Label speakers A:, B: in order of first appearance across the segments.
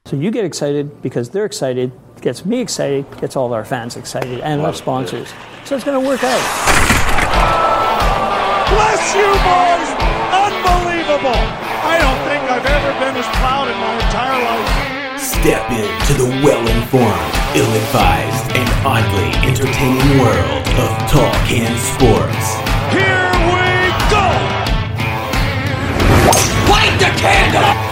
A: So you get excited because they're excited, gets me excited, gets all of our fans excited, and our sponsors. So it's going to work out.
B: Bless you, boys! Unbelievable! I don't think I've ever been as proud in my entire life.
C: Step into the well-informed, ill-advised, and oddly entertaining world of Tall Can Sports.
B: Here we go!
C: Light the candle!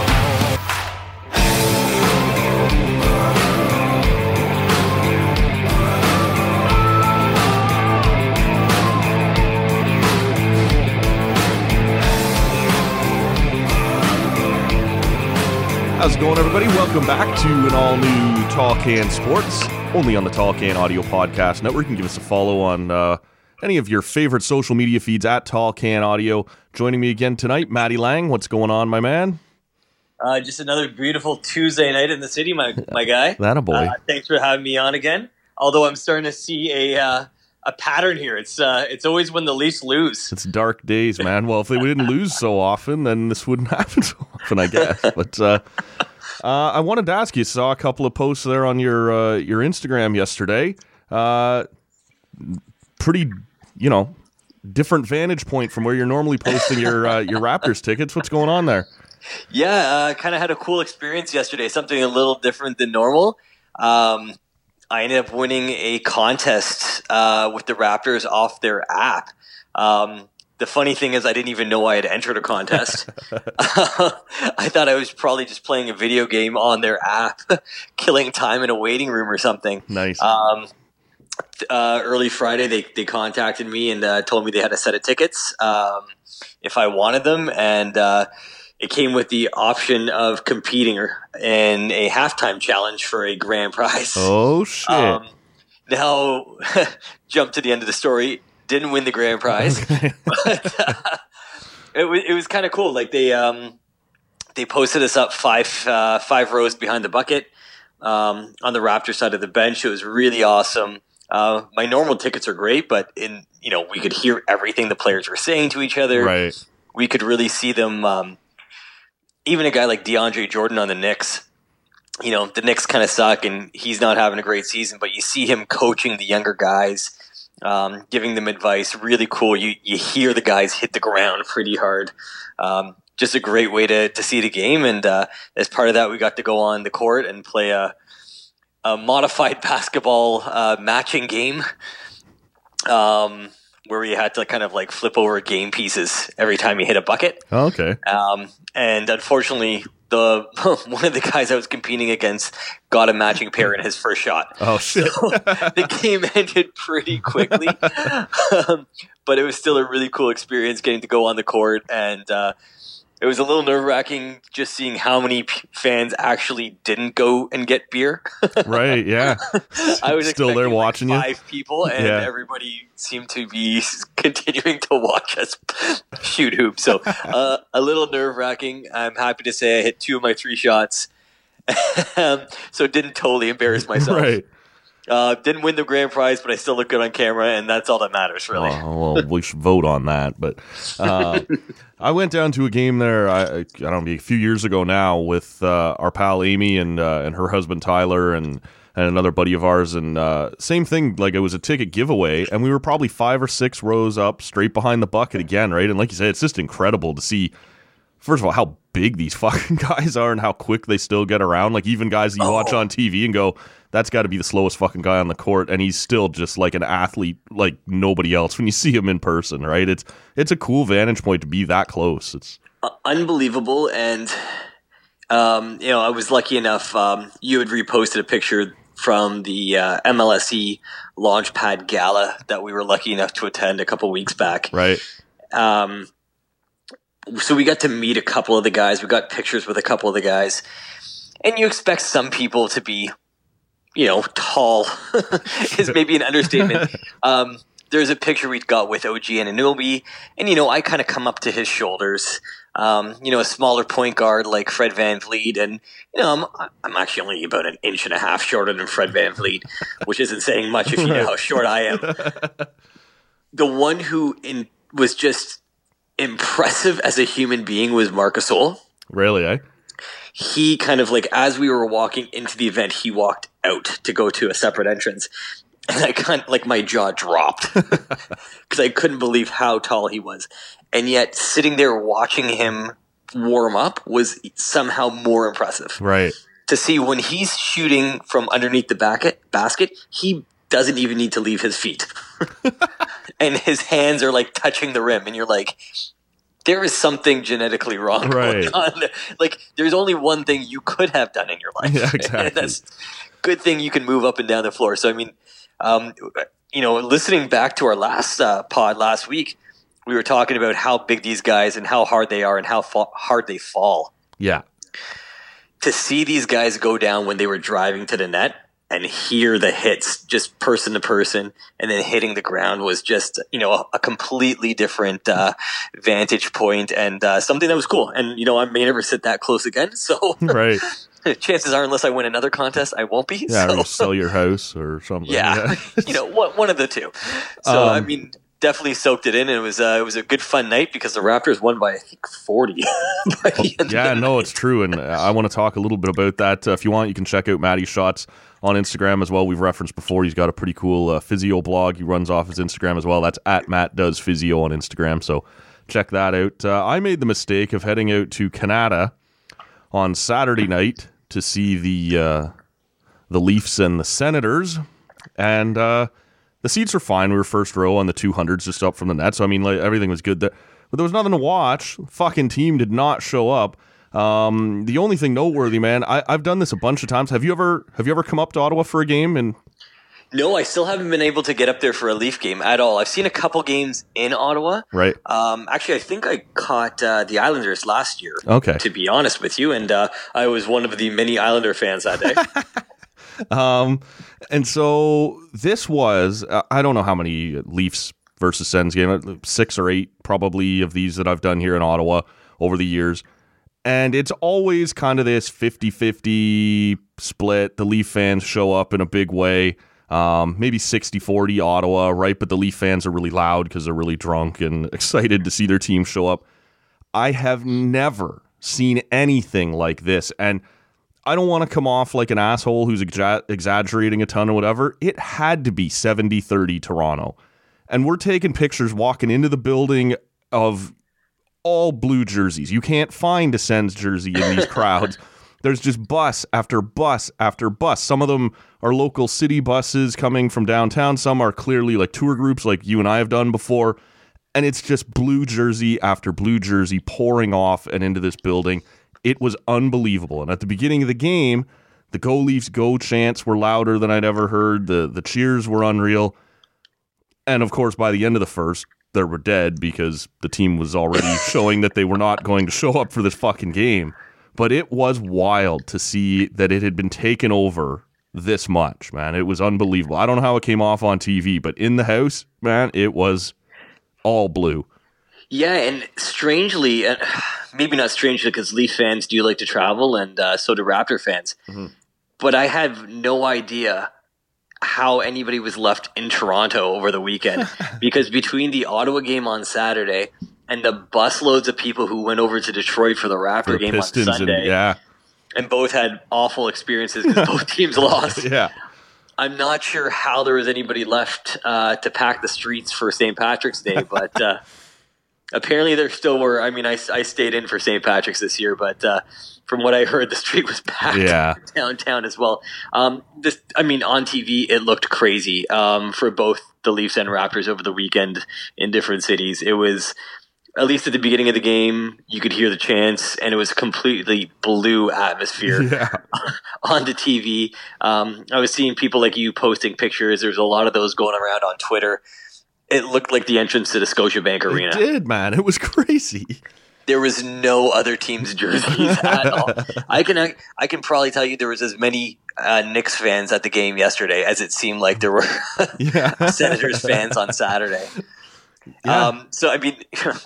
D: How's it going, everybody? Welcome back to an all-new Tall Can Sports, only on the Tall Can Audio Podcast Network. You can give us a follow on any of your favorite social media feeds at Tall Can Audio. Joining me again tonight, Matty Lang. What's going on, my man?
E: Just another beautiful Tuesday night in the city, my guy.
D: Attaboy.
E: Thanks for having me on again. Although I'm starting to see a pattern here. It's always when the Leafs lose.
D: It's dark days, man. Well, if they didn't lose so often, then this wouldn't happen so often, I guess. But I wanted to ask you, saw a couple of posts there on your Instagram yesterday. Pretty, different vantage point from where you're normally posting your Raptors tickets. What's going on there?
E: Yeah, kind of had a cool experience yesterday. Something a little different than normal. I ended up winning a contest with the Raptors off their app. The funny thing is I didn't even know I had entered a contest. I thought I was probably just playing a video game on their app, killing time in a waiting room or something.
D: Nice.
E: Early Friday, they contacted me and told me they had a set of tickets if I wanted them. And it came with the option of competing in a halftime challenge for a grand prize.
D: Oh, shit.
E: Now, jump to the end of the story. Didn't win the grand prize. But it was kind of cool. Like they posted us up five rows behind the bucket on the Raptor side of the bench. It was really awesome. My normal tickets are great, but we could hear everything the players were saying to each other.
D: Right.
E: We could really see them. Even a guy like DeAndre Jordan on the Knicks, the Knicks kind of suck and he's not having a great season, but you see him coaching the younger guys, giving them advice. Really cool. You hear the guys hit the ground pretty hard. Just a great way to see the game. And as part of that, we got to go on the court and play a modified basketball matching game. Where we had to kind of like flip over game pieces every time you hit a bucket.
D: Oh, okay.
E: And unfortunately, one of the guys I was competing against got a matching pair in his first shot.
D: Oh, shit.
E: So the game ended pretty quickly. But it was still a really cool experience getting to go on the court. And it was a little nerve-wracking just seeing how many fans actually didn't go and get beer.
D: Right, yeah.
E: I was
D: still there watching
E: like five people, and everybody seemed to be continuing to watch us shoot hoops. So a little nerve-wracking. I'm happy to say I hit 2 of my 3 shots, so didn't totally embarrass myself.
D: Right.
E: Didn't win the grand prize, but I still look good on camera, and that's all that matters, really.
D: Oh, well, we should vote on that. But I went down to a game there, I don't know, a few years ago now with our pal Amy and her husband Tyler and another buddy of ours. And same thing, like it was a ticket giveaway, and we were probably 5 or 6 rows up straight behind the bucket again, right? And like you said, it's just incredible to see, first of all, how big these fucking guys are and how quick they still get around. Like even guys that you watch on TV and go, that's got to be the slowest fucking guy on the court, and he's still just like an athlete like nobody else when you see him in person, right? It's a cool vantage point to be that close. It's
E: unbelievable. And I was lucky enough, you had reposted a picture from the MLSE Launchpad Gala that we were lucky enough to attend a couple weeks back.
D: Right.
E: So we got to meet a couple of the guys. We got pictures with a couple of the guys. And you expect some people to be, tall is maybe an understatement. There's a picture we got with OG Anunoby, and, I kind of come up to his shoulders. A smaller point guard like Fred VanVleet, and, I'm actually only about 1.5 inches shorter than Fred VanVleet, which isn't saying much if you know how short I am. The one who was just impressive as a human being was Marc Gasol.
D: Really, eh?
E: he kind of like, as we were walking into the event, he walked out to go to a separate entrance. And I kind of, like, my jaw dropped because I couldn't believe how tall he was. And yet sitting there watching him warm up was somehow more impressive.
D: Right.
E: To see when he's shooting from underneath the basket, he doesn't even need to leave his feet. And his hands are like touching the rim. And you're like, there is something genetically wrong going on. Like, there's only one thing you could have done in your life.
D: Yeah, exactly.
E: And that's good thing you can move up and down the floor. So, I mean, listening back to our last pod last week, we were talking about how big these guys and how hard they are and how hard they fall.
D: Yeah.
E: To see these guys go down when they were driving to the net and hear the hits just person to person and then hitting the ground was just, a completely different vantage point and something that was cool. And, I may never sit that close again. So
D: Right.
E: chances are, unless I win another contest, I won't be.
D: Yeah,
E: so.
D: Or you sell your house or something.
E: Yeah. One of the two. So, I mean, definitely soaked it in, and it was a good fun night because the Raptors won by, I think, 40. By the end
D: Yeah,
E: of the
D: no,
E: night.
D: it's true, and I want to talk a little bit about that. If you want, you can check out Matty's shots on Instagram as well. We've referenced before. He's got a pretty cool physio blog. He runs off his Instagram as well. That's at Matt Does Physio on Instagram, so check that out. I made the mistake of heading out to Canada on Saturday night to see the Leafs and the Senators, and the seats are fine. We were first row on the 200s, just up from the net, so I mean, like, everything was good there. But there was nothing to watch. Fucking team did not show up. The only thing noteworthy, man, I've done this a bunch of times. Have you ever come up to Ottawa for a game? And
E: No, I still haven't been able to get up there for a Leaf game at all. I've seen a couple games in Ottawa.
D: Right.
E: Actually, I think I caught the Islanders last year.
D: Okay.
E: To be honest with you, and I was one of the many Islander fans that day.
D: And so this was, I don't know how many Leafs versus Sens game, 6 or 8 probably of these that I've done here in Ottawa over the years. And it's always kind of this 50-50 split. The Leaf fans show up in a big way. Maybe 60-40 Ottawa, right? But the Leaf fans are really loud because they're really drunk and excited to see their team show up. I have never seen anything like this. And I don't want to come off like an asshole who's exaggerating a ton or whatever. It had to be 70-30 Toronto. And we're taking pictures walking into the building of all blue jerseys. You can't find a Sens jersey in these crowds. There's just bus after bus after bus. Some of them are local city buses coming from downtown. Some are clearly like tour groups like you and I have done before. And it's just blue jersey after blue jersey pouring off and into this building. It was unbelievable. And at the beginning of the game, the Go Leafs Go chants were louder than I'd ever heard. The cheers were unreal. And of course, by the end of the first, they were dead because the team was already showing that they were not going to show up for this fucking game. But it was wild to see that it had been taken over this much, man. It was unbelievable. I don't know how it came off on TV, but in the house, man, it was all blue.
E: Yeah, and strangely, maybe not strangely because Leaf fans do like to travel, and so do Raptor fans. Mm-hmm. But I have no idea how anybody was left in Toronto over the weekend because between the Ottawa game on Saturday and the busloads of people who went over to Detroit for the Raptor game Pistons on Sunday, and both had awful experiences because both teams lost.
D: Yeah.
E: I'm not sure how there was anybody left to pack the streets for St. Patrick's Day, but apparently there still were. I mean, I stayed in for St. Patrick's this year, but from what I heard, the street was packed downtown as well. On TV, it looked crazy for both the Leafs and Raptors over the weekend in different cities. It was, at least at the beginning of the game, you could hear the chants, and it was completely blue atmosphere on the TV. I was seeing people like you posting pictures. There's a lot of those going around on Twitter. It looked like the entrance to the Scotiabank Arena.
D: It did, man. It was crazy.
E: There was no other team's jerseys at all. I can probably tell you there was as many Knicks fans at the game yesterday as it seemed like there were Senators fans on Saturday. Yeah. So I mean,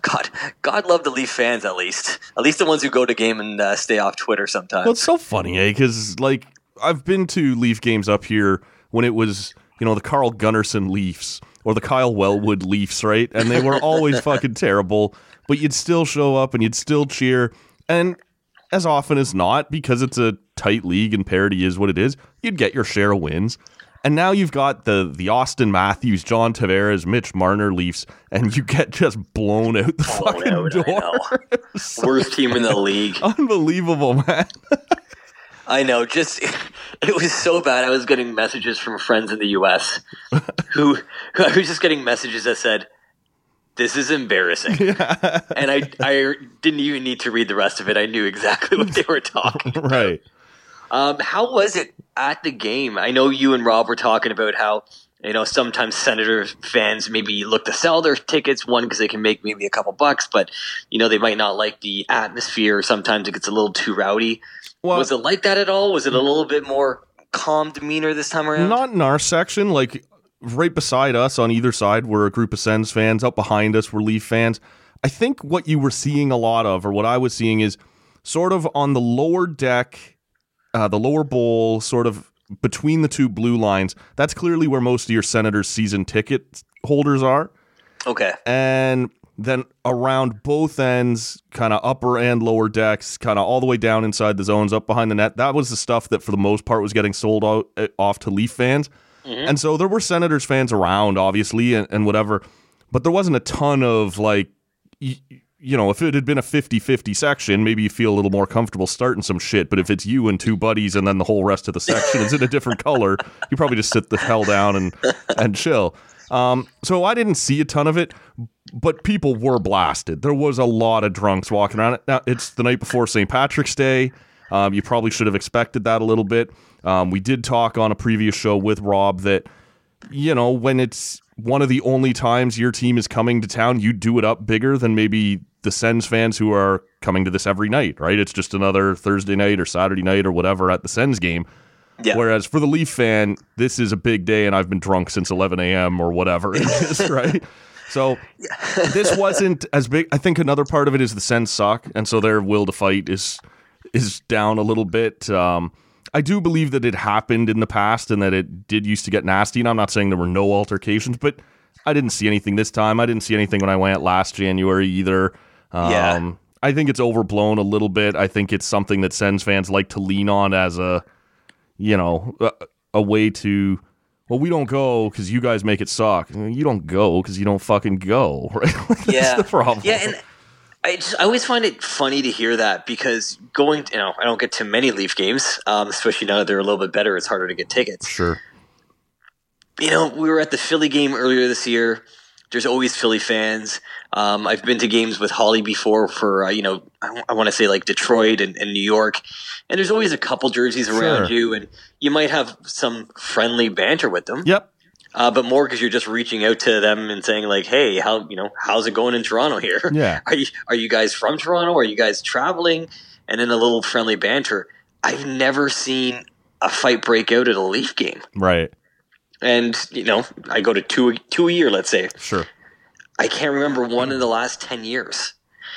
E: God love the Leaf fans at least the ones who go to game and stay off Twitter sometimes.
D: Well, it's so funny, because like I've been to Leaf games up here when it was the Carl Gunnarsson Leafs or the Kyle Wellwood Leafs, right? And they were always fucking terrible, but you'd still show up and you'd still cheer. And as often as not, because it's a tight league and parity is what it is, you'd get your share of wins. And now you've got the Austin Matthews, John Tavares, Mitch Marner Leafs, and you get just blown out the fucking door.
E: Worst team in the league.
D: Unbelievable, man.
E: I know. It was so bad. I was getting messages from friends in the U.S. who I was just getting messages that said, "This is embarrassing," and I didn't even need to read the rest of it. I knew exactly what they were talking about.
D: Right.
E: How was it at the game? I know you and Rob were talking about how, sometimes Senators fans maybe look to sell their tickets, one, because they can make maybe a couple bucks, but, they might not like the atmosphere. Sometimes it gets a little too rowdy. Well, was it like that at all? Was it a little bit more calm demeanor this time around?
D: Not in our section. Like, right beside us on either side were a group of Sens fans. Up behind us were Leaf fans. I think what you were seeing a lot of, or what I was seeing, is sort of on the lower deck, the lower bowl, sort of between the two blue lines. That's clearly where most of your Senators season ticket holders are.
E: Okay.
D: And then around both ends, kind of upper and lower decks, kind of all the way down inside the zones, up behind the net. That was the stuff that for the most part was getting sold out off to Leaf fans. Mm-hmm. And so there were Senators fans around, obviously, and whatever. But there wasn't a ton of, like, if it had been a 50-50 section, maybe you feel a little more comfortable starting some shit. But if it's you and two buddies and then the whole rest of the section is in a different color, you probably just sit the hell down and chill. So I didn't see a ton of it, but people were blasted. There was a lot of drunks walking around. Now, it's the night before St. Patrick's Day. You probably should have expected that a little bit. We did talk on a previous show with Rob that, when it's one of the only times your team is coming to town, you do it up bigger than maybe the Sens fans who are coming to this every night, right? It's just another Thursday night or Saturday night or whatever at the Sens game. Yeah. Whereas for the Leaf fan, this is a big day and I've been drunk since 11 a.m. or whatever it is, right? So this wasn't as big. I think another part of it is the Sens suck, and so their will to fight is down a little bit. I do believe that it happened in the past and that it did used to get nasty, and I'm not saying there were no altercations, but I didn't see anything this time. I didn't see anything when I went last January either. I think it's overblown a little bit. I think it's something that Sens fans like to lean on as a way to, well, we don't go because you guys make it suck. You don't go because you don't fucking go, right? That's the problem.
E: Yeah, and I always find it funny to hear that because I don't get to many Leaf games, especially now that they're a little bit better. It's harder to get tickets.
D: Sure.
E: We were at the Philly game earlier this year. There's always Philly fans. I've been to games with Holly before for, I want to say like Detroit and New York. And there's always a couple jerseys around you, and you might have some friendly banter with them.
D: Yep.
E: But more because you're just reaching out to them and saying like, hey, how's it going in Toronto here?
D: Yeah.
E: Are you guys from Toronto? Are you guys traveling? And then a little friendly banter. I've never seen a fight break out at a Leaf game.
D: Right.
E: And, I go to two a year, let's say.
D: Sure.
E: I can't remember one in the last 10 years.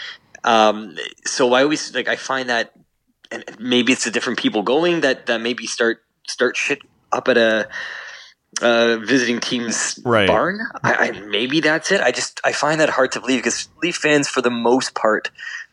E: So I always, I find that, and maybe it's the different people going that maybe start shit up at a visiting team's barn. Maybe that's it. I find that hard to believe because Leaf fans, for the most part,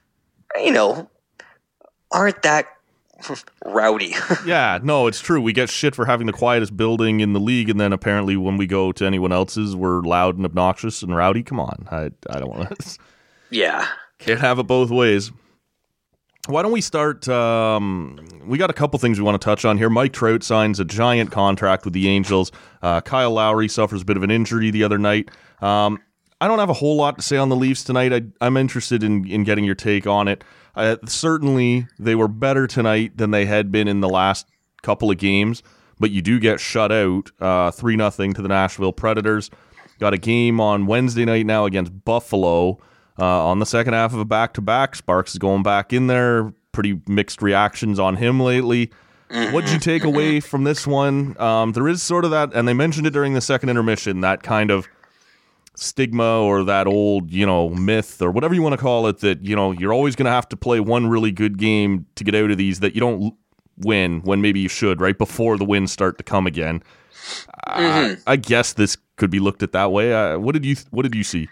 E: aren't that rowdy.
D: Yeah, no, it's true. We get shit for having the quietest building in the league, and then apparently when we go to anyone else's, we're loud and obnoxious and rowdy. Come on, I don't want to.
E: Yeah,
D: can't have it both ways. Why don't we start? We got a couple things we want to touch on here. Mike Trout signs a giant contract with the Angels. Kyle Lowry suffers a bit of an injury the other night. I don't have a whole lot to say on the Leafs tonight. I'm interested in getting your take on it. Certainly, they were better tonight than they had been in the last couple of games, but you do get shut out 3-0 to the Nashville Predators. Got a game on Wednesday night now against Buffalo on the second half of a back-to-back. Sparks is going back in there. Pretty mixed reactions on him lately. What'd you take away from this one? There is sort of that, and they mentioned it during the second intermission, that kind of stigma or that old, myth or whatever you want to call it, that, you're always going to have to play one really good game to get out of these, that you don't win when maybe you should, right before the wins start to come again. I guess this could be looked at that way. What did you see?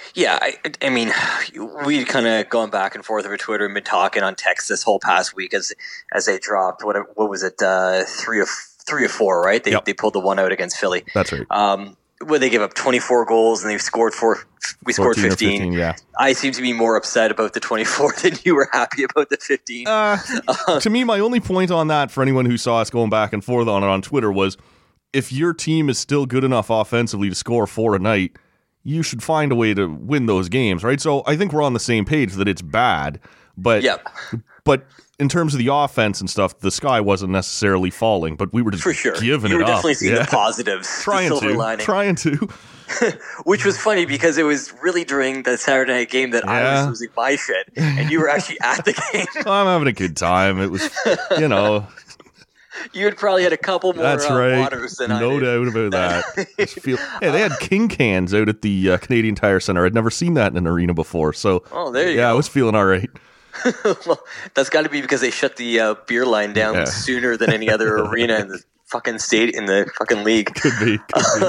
E: Yeah, I mean, we kind of gone back and forth over Twitter and been talking on text this whole past week as they dropped. What was it? 3 or 4, right? They pulled the one out against Philly.
D: That's right.
E: Where they gave up 24 goals and they scored 4. We scored 15.
D: Yeah.
E: I seem to be more upset about the 24 than you were happy about the 15.
D: To me, my only point on that, for anyone who saw us going back and forth on it on Twitter, was if your team is still good enough offensively to score 4 a night, you should find a way to win those games, right? So I think we're on the same page that it's bad, but in terms of the offense and stuff, the sky wasn't necessarily falling, but we were just
E: for sure
D: giving
E: you were
D: it
E: definitely
D: up.
E: seeing the positives,
D: trying to.
E: Which was funny because it was really during the Saturday night game that I was losing my shit, and you were actually at the game.
D: I'm having a good time. It was, you know.
E: You had probably had a couple more waters than I did.
D: No doubt about that. Hey, they had King cans out at the Canadian Tire Center. I'd never seen that in an arena before. So,
E: there you go.
D: Yeah, I was feeling all right.
E: Well, that's got to be because they shut the beer line down sooner than any other arena in the fucking state, in the fucking league.
D: Could be.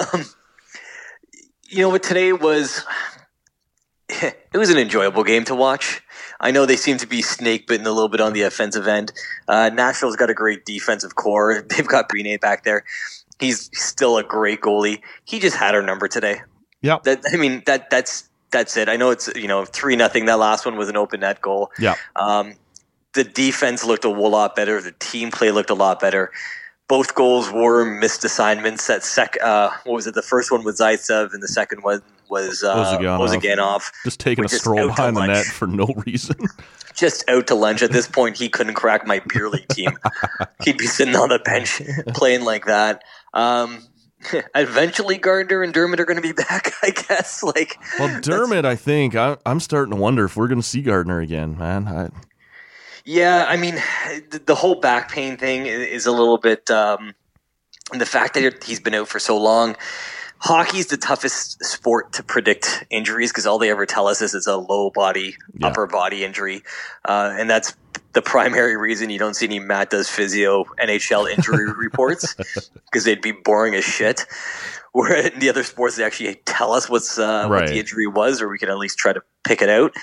E: You know what? Today was an enjoyable game to watch. I know they seem to be snake bitten a little bit on the offensive end. Nashville's got a great defensive core. They've got Brine back there. He's still a great goalie. He just had our number today.
D: Yeah.
E: That's it. I know it's 3-0. That last one was an open net goal.
D: Yeah.
E: The defense looked a whole lot better. The team play looked a lot better. Both goals were missed assignments. That what was it? The first one was Zaitsev, and the second one was Ozhiganov.
D: Just taking a stroll behind the net for no reason.
E: Just out to lunch. At this point, he couldn't crack my beer league team. He'd be sitting on the bench playing like that. Eventually, Gardner and Dermott are going to be back, I guess.
D: Dermott, I think I'm starting to wonder if we're going to see Gardner again, man.
E: Yeah, I mean, the whole back pain thing is a little bit. The fact that he's been out for so long. Hockey's the toughest sport to predict injuries because all they ever tell us is it's a low body, upper body injury. And that's the primary reason you don't see any Matt Does Physio NHL injury reports because they'd be boring as shit. Where in the other sports, they actually tell us what the injury was, or we can at least try to pick it out.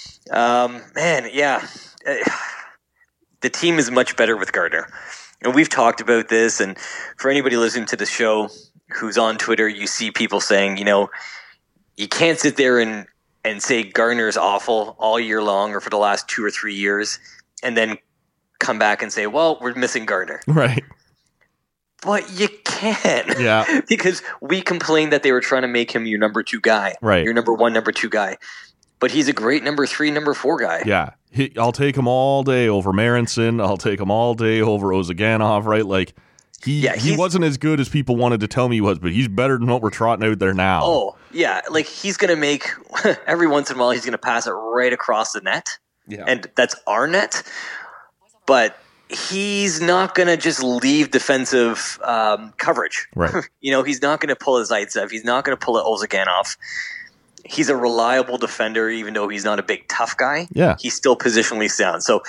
E: The team is much better with Gardner. And we've talked about this, and for anybody listening to the show who's on Twitter, you see people saying, you can't sit there and say Gardner is awful all year long or for the last 2 or 3 years and then come back and say, well, we're missing Gardner.
D: Right.
E: But you can.
D: Yeah.
E: Because we complained that they were trying to make him your number 2 guy.
D: Right.
E: Your number 1, number 2 guy. But he's a great number 3, number 4 guy.
D: Yeah. I'll take him all day over Marinson. I'll take him all day over Ozhiganov, right? He wasn't as good as people wanted to tell me he was, but he's better than what we're trotting out there now.
E: Oh, yeah. He's going to make, every once in a while, he's going to pass it right across the net.
D: Yeah.
E: And that's our net. But he's not going to just leave defensive coverage.
D: Right.
E: He's not going to pull a Zaitsev. He's not going to pull a Ozhiganov. He's a reliable defender, even though he's not a big, tough guy.
D: Yeah.
E: He's still positionally sound. So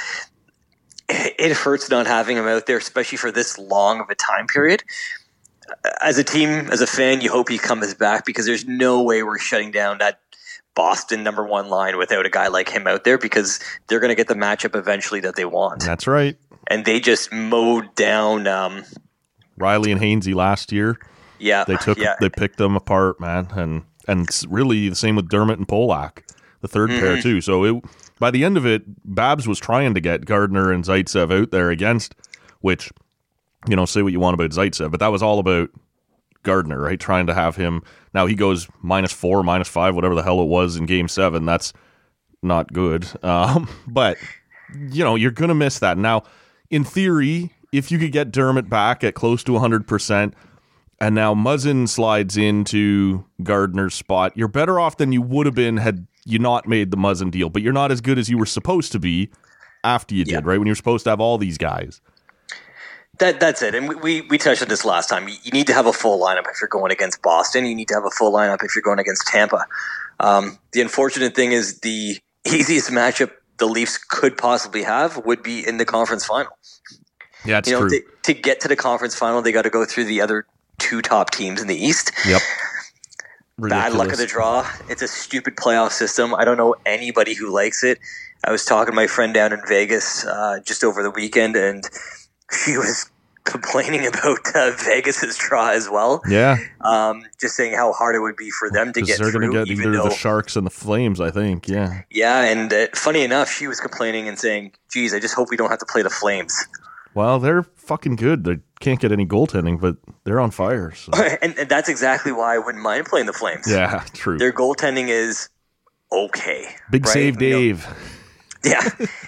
E: it hurts not having him out there, especially for this long of a time period. As a team, as a fan, you hope he comes back because there's no way we're shutting down that Boston number 1 line without a guy like him out there because they're going to get the matchup eventually that they want.
D: That's right.
E: And they just mowed down
D: Riley and Hainsey last year.
E: Yeah.
D: They picked them apart, man. And it's really the same with Dermott and Polak, the third pair too. So by the end of it, Babs was trying to get Gardner and Zaitsev out there against, which, say what you want about Zaitsev, but that was all about Gardner, right? Trying to have him. Now he goes -4, -5, whatever the hell it was in Game 7. That's not good. But, you're going to miss that. Now, in theory, if you could get Dermott back at close to 100%, and now Muzzin slides into Gardner's spot, you're better off than you would have been had you not made the Muzzin deal, but you're not as good as you were supposed to be after you did, right? When you're supposed to have all these guys.
E: That's it. And we touched on this last time. You need to have a full lineup if you're going against Boston. You need to have a full lineup if you're going against Tampa. The unfortunate thing is the easiest matchup the Leafs could possibly have would be in the conference final.
D: Yeah, it's true.
E: To get to the conference final, they got to go through the other 2 top teams in the East.
D: Yep.
E: bad luck of the draw. It's a stupid playoff system. I don't know anybody who likes it. I was talking to my friend down in Vegas just over the weekend, and she was complaining about Vegas's draw as well.
D: Yeah.
E: Just saying how hard it would be for them to get through.
D: They're going to get either the Sharks and the Flames, I think. Yeah.
E: Yeah, and funny enough, she was complaining and saying, geez, I just hope we don't have to play the Flames.
D: Well, they're fucking good. They can't get any goaltending, but they're on fire. So.
E: and that's exactly why I wouldn't mind playing the Flames.
D: Yeah, true.
E: Their goaltending is okay.
D: Big
E: right?
D: save, Dave.
E: Yeah.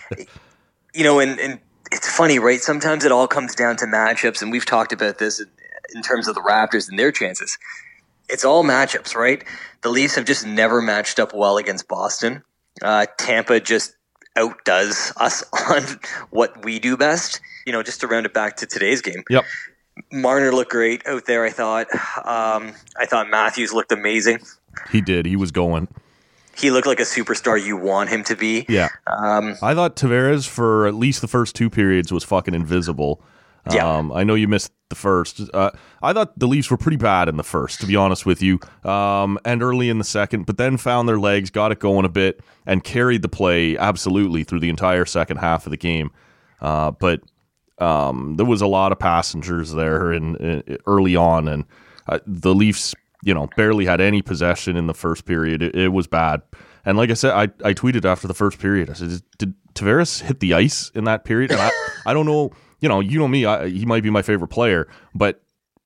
E: And it's funny, right? Sometimes it all comes down to matchups, and we've talked about this in terms of the Raptors and their chances. It's all matchups, right? The Leafs have just never matched up well against Boston. Tampa just outdoes us on what we do best. Just to round it back to today's game.
D: Yep.
E: Marner looked great out there, I thought. I thought Matthews looked amazing.
D: He did. He was going.
E: He looked like a superstar you want him to be.
D: Yeah. I thought Tavares, for at least the first two periods, was fucking invisible.
E: Yeah.
D: I know you missed the first. I thought the Leafs were pretty bad in the first, to be honest with you, and early in the second, but then found their legs, got it going a bit, and carried the play absolutely through the entire second half of the game. But there was a lot of passengers there in early on, and the Leafs, barely had any possession in the first period. It was bad. And like I said, I tweeted after the first period, I said, did Tavares hit the ice in that period? And I don't know, you know me, he might be my favorite player, but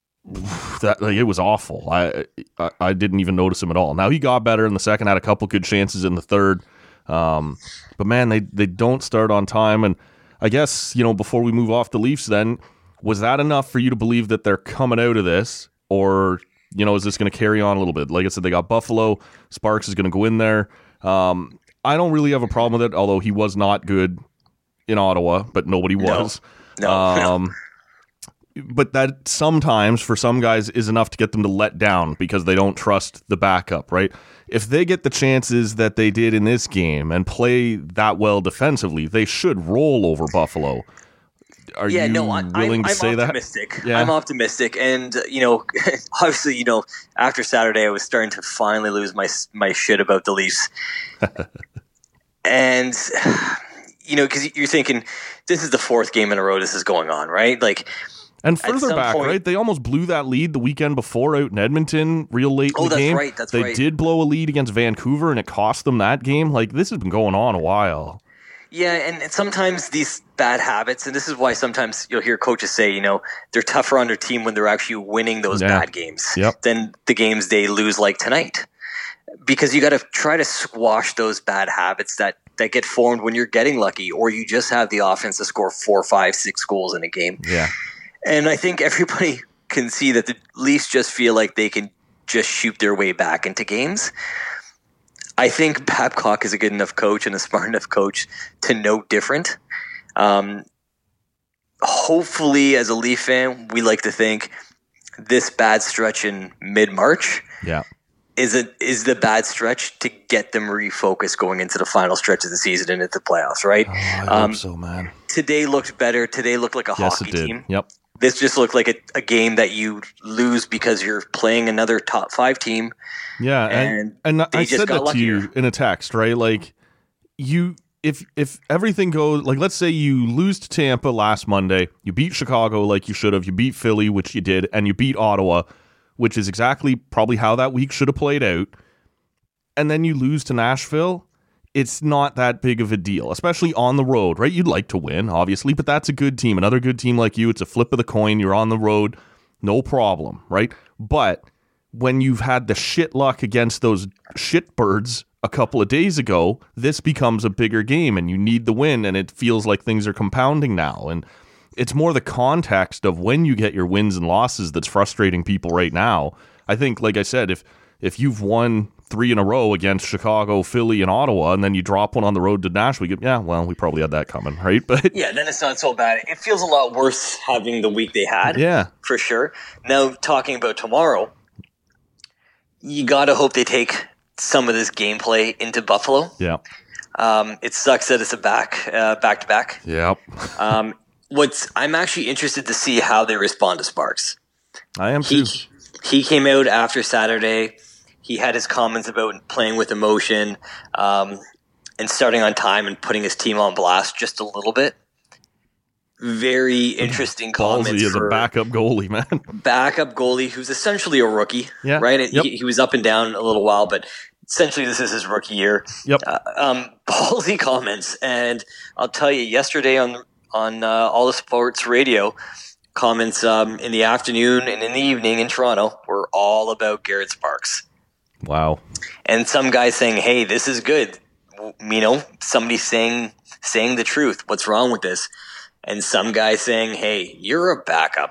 D: it was awful. I didn't even notice him at all. Now he got better in the second, had a couple good chances in the third. But man, they don't start on time. And I guess, before we move off the Leafs then, was that enough for you to believe that they're coming out of this? Or, is this going to carry on a little bit? Like I said, they got Buffalo. Sparks is going to go in there. I don't really have a problem with it, although he was not good in Ottawa, but nobody was.
E: No.
D: But that sometimes, for some guys, is enough to get them to let down because they don't trust the backup, right? If they get the chances that they did in this game and play that well defensively, they should roll over Buffalo. Are you willing to say
E: optimistic.
D: that? Yeah.
E: I'm optimistic. And, obviously, after Saturday, I was starting to finally lose my shit about the Leafs. And, because you're thinking, this is the fourth game in a row this is going on, right?
D: And further back, right? They almost blew that lead the weekend before out in Edmonton real late in the game. They did blow a lead against Vancouver, and it cost them that game. This has been going on a while.
E: Yeah, and sometimes these bad habits, and this is why sometimes you'll hear coaches say, they're tougher on their team when they're actually winning those bad games than the games they lose like tonight. Because you got to try to squash those bad habits that get formed when you're getting lucky, or you just have the offense to score 4, 5, 6 goals in a game.
D: Yeah.
E: And I think everybody can see that the Leafs just feel like they can just shoot their way back into games. I think Babcock is a good enough coach and a smart enough coach to know different. Hopefully, as a Leaf fan, we like to think this bad stretch in mid-March is the bad stretch to get them refocused going into the final stretch of the season and into the playoffs, right?
D: Oh, I hope so, man.
E: Today looked better. Today looked like a hockey team.
D: Yep.
E: This just looked like a game that you lose because you're playing another top 5 team.
D: Yeah, and I said that to you in a text, right? If everything goes, let's say you lose to Tampa last Monday, you beat Chicago like you should have, you beat Philly, which you did, and you beat Ottawa, which is exactly probably how that week should have played out, and then you lose to Nashville, it's not that big of a deal, especially on the road, right? You'd like to win, obviously, but that's a good team. Another good team like you, it's a flip of the coin. You're on the road, no problem, right? But when you've had the shit luck against those shitbirds a couple of days ago, this becomes a bigger game and you need the win, and it feels like things are compounding now. And it's more the context of when you get your wins and losses that's frustrating people right now. I think, like I said, if you've won 3 in a row against Chicago, Philly, and Ottawa, and then you drop one on the road to Nashville, we probably had that coming, right? But
E: then it's not so bad. It feels a lot worse having the week they had.
D: Yeah.
E: For sure. Now, talking about tomorrow, you got to hope they take some of this gameplay into Buffalo.
D: Yeah.
E: It sucks that it's a back-to-back.
D: Yep.
E: I'm actually interested to see how they respond to Sparks.
D: I am too.
E: He came out after Saturday. He had his comments about playing with emotion and starting on time and putting his team on blast just a little bit. Very interesting comments.
D: Ballsy is a backup goalie, man.
E: Backup goalie who's essentially a rookie,
D: Yeah.
E: right?
D: Yep.
E: He was up and down a little while, but essentially this is his rookie year.
D: Yep.
E: Ballsy comments, and I'll tell you, yesterday on All the Sports Radio, comments in the afternoon and in the evening in Toronto were all about Garrett Sparks.
D: Wow.
E: And some guy saying, "Hey, this is good." You know, somebody saying the truth. What's wrong with this? And some guy saying, "Hey, you're a backup.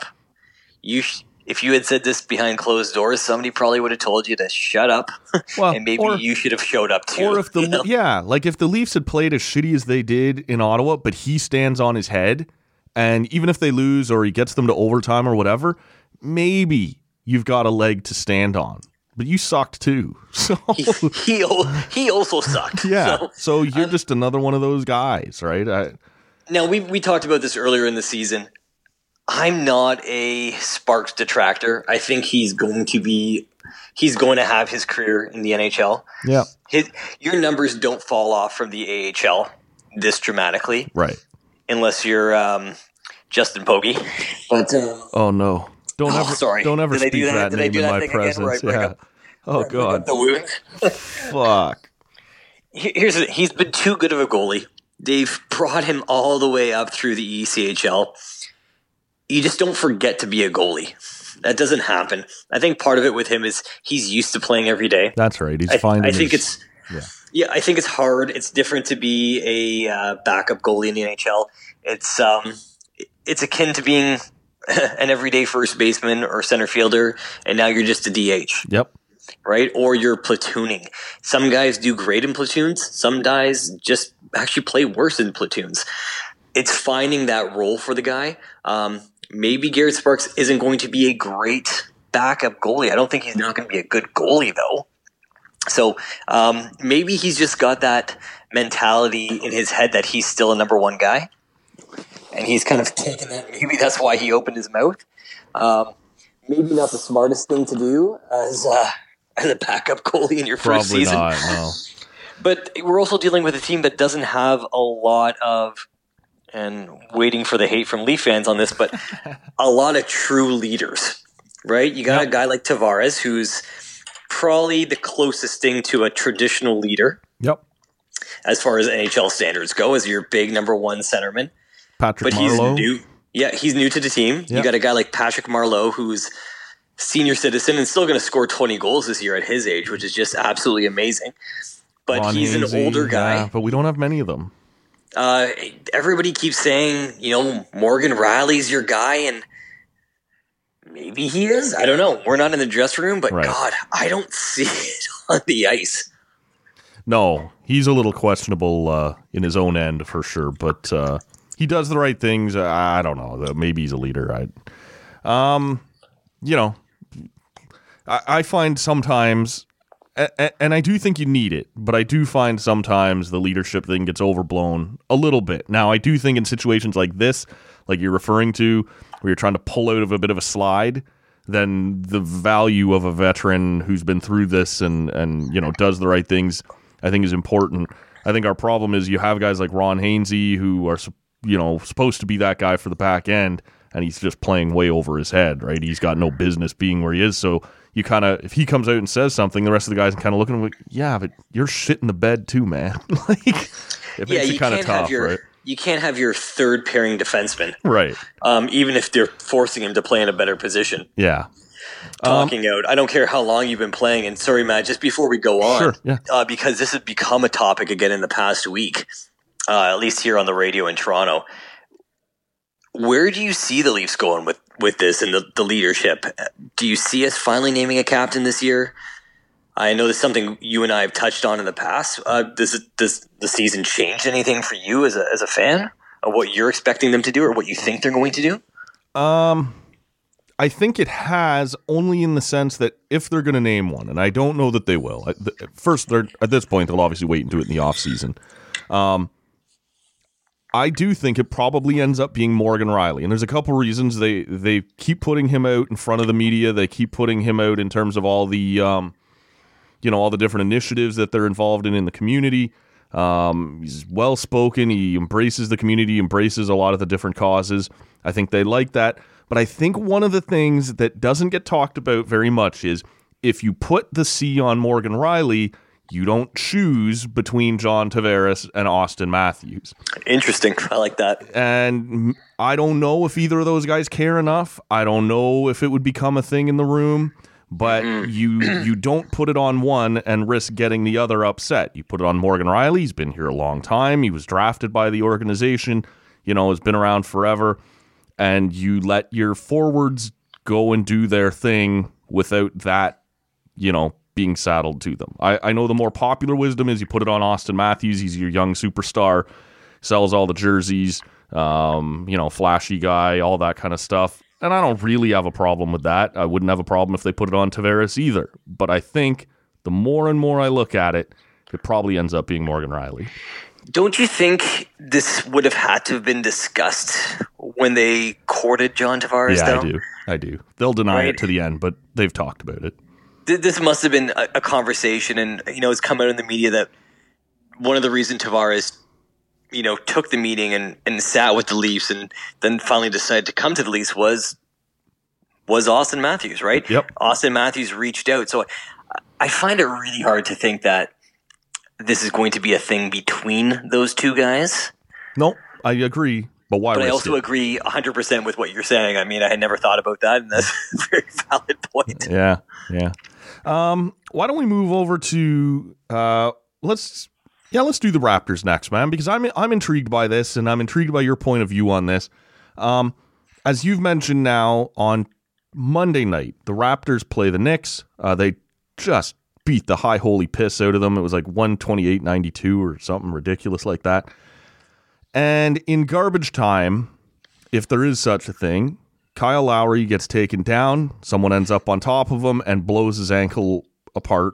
E: If you had said this behind closed doors, somebody probably would have told you to shut up,
D: Well,
E: and maybe you should have showed up too."
D: Or if the
E: you know?
D: if the Leafs had played as shitty as they did in Ottawa, but he stands on his head, and even if they lose or he gets them to overtime or whatever, maybe you've got a leg to stand on. But you sucked too, so
E: he also sucked.
D: yeah. So you're just another one of those guys, right?
E: Now, we talked about this earlier in the season. I'm not a Sparks detractor. I think he's going to have his career in the NHL.
D: Yeah.
E: Your numbers don't fall off from the AHL this dramatically,
D: Right.
E: unless you're Justin Pogge. But
D: Oh no! Don't ever
E: Did I
D: speak
E: do
D: that
E: Did I
D: name
E: do
D: in
E: that
D: my
E: thing again
D: presence.
E: where I bring
D: Yeah.
E: up
D: Oh god.
E: the wound?
D: Fuck.
E: He's been too good of a goalie. They've brought him all the way up through the ECHL. You just don't forget to be a goalie. That doesn't happen. I think part of it with him is he's used to playing every day.
D: That's right. He's finding.
E: I think it's I think it's hard. It's different to be a backup goalie in the NHL. It's akin to being an everyday first baseman or center fielder, and now you're just a DH.
D: Yep.
E: Right? Or you're platooning. Some guys do great in platoons. Some guys just actually play worse in platoons. It's finding that role for the guy. Maybe Garrett Sparks isn't going to be a great backup goalie. I don't think he's not going to be a good goalie, though. So maybe he's just got that mentality in his head that he's still a number one guy. And he's kind of taken that. Maybe that's why he opened his mouth. Maybe not the smartest thing to do as a backup goalie in your first
D: Probably
E: season.
D: not. No.
E: But we're also dealing with a team that doesn't have a lot of, and waiting for the hate from Leaf fans on this, but a lot of true leaders, right? You got a guy like Tavares, who's probably the closest thing to a traditional leader
D: Yep.
E: as far as NHL standards go, as your big number one centerman.
D: Patrick
E: But
D: Marleau.
E: he's new. Yeah, he's new to the team.
D: Yeah.
E: You got a guy like Patrick Marleau, who's senior citizen and still going to score 20 goals this year at his age, which is just absolutely amazing. But
D: Ron
E: he's
D: Hainsey,
E: an older guy.
D: yeah, but we don't have many of them.
E: Everybody keeps saying, Morgan Riley's your guy, and maybe he is. I don't know. We're not in the dressing room, but
D: Right.
E: God, I don't see it on the ice.
D: No, he's a little questionable in his own end for sure, but he does the right things. I don't know. Maybe he's a leader. I find sometimes, and I do think you need it, but I do find sometimes the leadership thing gets overblown a little bit. Now, I do think in situations like this, like you're referring to, where you're trying to pull out of a bit of a slide, then the value of a veteran who's been through this and does the right things, I think is important. I think our problem is you have guys like Ron Hainsey who are supposed to be that guy for the back end, and he's just playing way over his head, right? He's got no business being where he is. So you kind of, if he comes out and says something, the rest of the guys are kind of looking at him like, yeah, but you're shit in the bed too, man. Like, it makes it kind of tough, right?
E: You can't have your third pairing defenseman,
D: Right.
E: even if they're forcing him to play in a better position.
D: Yeah.
E: Talking out. I don't care how long you've been playing. And sorry, Matt, just before we go on,
D: Sure, yeah.
E: Because this has become a topic again in the past week, at least here on the radio in Toronto. Where do you see the Leafs going with this and the leadership? Do you see us finally naming a captain this year? I know this is something you and I have touched on in the past. Does the season change anything for you as a fan of what you're expecting them to do or what you think they're going to do?
D: I think it has, only in the sense that if they're going to name one, and I don't know that they will. First, at this point, they'll obviously wait and do it in the offseason. I do think it probably ends up being Morgan Riley, and there's a couple reasons. They keep putting him out in front of the media. They keep putting him out in terms of all the all the different initiatives that they're involved in the community. He's well-spoken. He embraces the community, embraces a lot of the different causes. I think they like that. But I think one of the things that doesn't get talked about very much is if you put the C on Morgan Rielly, you don't choose between John Tavares and Austin Matthews.
E: Interesting. I like that.
D: And I don't know if either of those guys care enough. I don't know if it would become a thing in the room. But you don't put it on one and risk getting the other upset. You put it on Morgan Rielly. He's been here a long time. He was drafted by the organization, has been around forever. And you let your forwards go and do their thing without that, being saddled to them. I know the more popular wisdom is you put it on Austin Matthews. He's your young superstar, sells all the jerseys, flashy guy, all that kind of stuff. And I don't really have a problem with that. I wouldn't have a problem if they put it on Tavares either. But I think the more and more I look at it, it probably ends up being Morgan Rielly.
E: Don't you think this would have had to have been discussed when they courted John Tavares,
D: Yeah,
E: though?
D: I do. They'll deny it to the end, but they've talked about it.
E: This must have been a conversation, and, it's come out in the media that one of the reasons Tavares, took the meeting and sat with the Leafs and then finally decided to come to the Leafs was Austin Matthews, right?
D: Yep.
E: Austin Matthews reached out. So I find it really hard to think that this is going to be a thing between those two guys.
D: No, I agree. But why?
E: But I also agree 100% with what you're saying. I mean, I had never thought about that, and that's a very valid point.
D: Yeah. Why don't we move over to let's do the Raptors next, man, because I'm intrigued by this, and I'm intrigued by your point of view on this. As you've mentioned now, on Monday night, the Raptors play the Knicks. They just beat the high holy piss out of them. It was like 128-92 or something ridiculous like that. And in garbage time, if there is such a thing, Kyle Lowry gets taken down. Someone ends up on top of him and blows his ankle apart.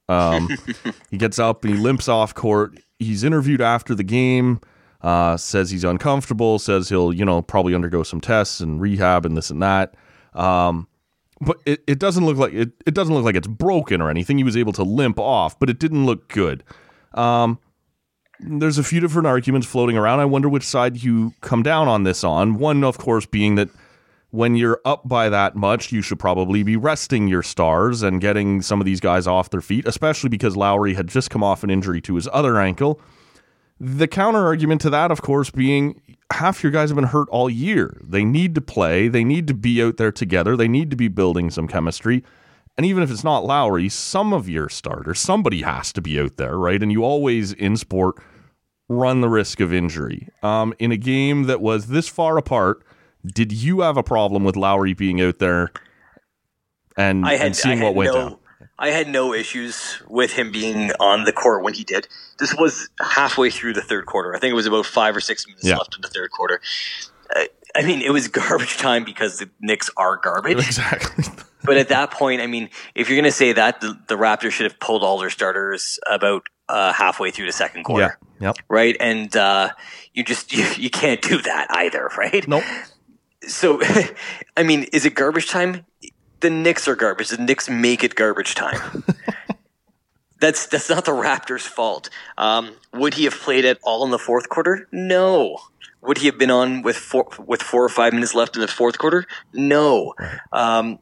D: He gets up and he limps off court. He's interviewed after the game, says he's uncomfortable, says he'll, probably undergo some tests and rehab and this and that. But it doesn't look like it doesn't look like it's broken or anything. He was able to limp off, but it didn't look good. There's a few different arguments floating around. I wonder which side you come down on this on. One, of course, being that when you're up by that much, you should probably be resting your stars and getting some of these guys off their feet, especially because Lowry had just come off an injury to his other ankle. The counter argument to that, of course, being half your guys have been hurt all year. They need to play. They need to be out there together. They need to be building some chemistry. And even if it's not Lowry, some of your starters, somebody has to be out there, right? And you always, in sport, run the risk of injury. In a game that was this far apart, did you have a problem with Lowry being out there and seeing what went down?
E: I had no issues with him being on the court when he did. This was halfway through the third quarter. I think it was about 5 or 6 minutes left in the third quarter. I mean, it was garbage time because the Knicks are garbage.
D: Exactly.
E: But at that point, I mean, if you're going to say that, the Raptors should have pulled all their starters about halfway through the second quarter.
D: Yeah. Yep.
E: Right? And you can't do that either, right?
D: Nope.
E: So, I mean, is it garbage time? The Knicks are garbage. The Knicks make it garbage time. That's not the Raptors' fault. Would he have played at all in the fourth quarter? No. Would he have been on with 4 or 5 minutes left in the fourth quarter? No. I'm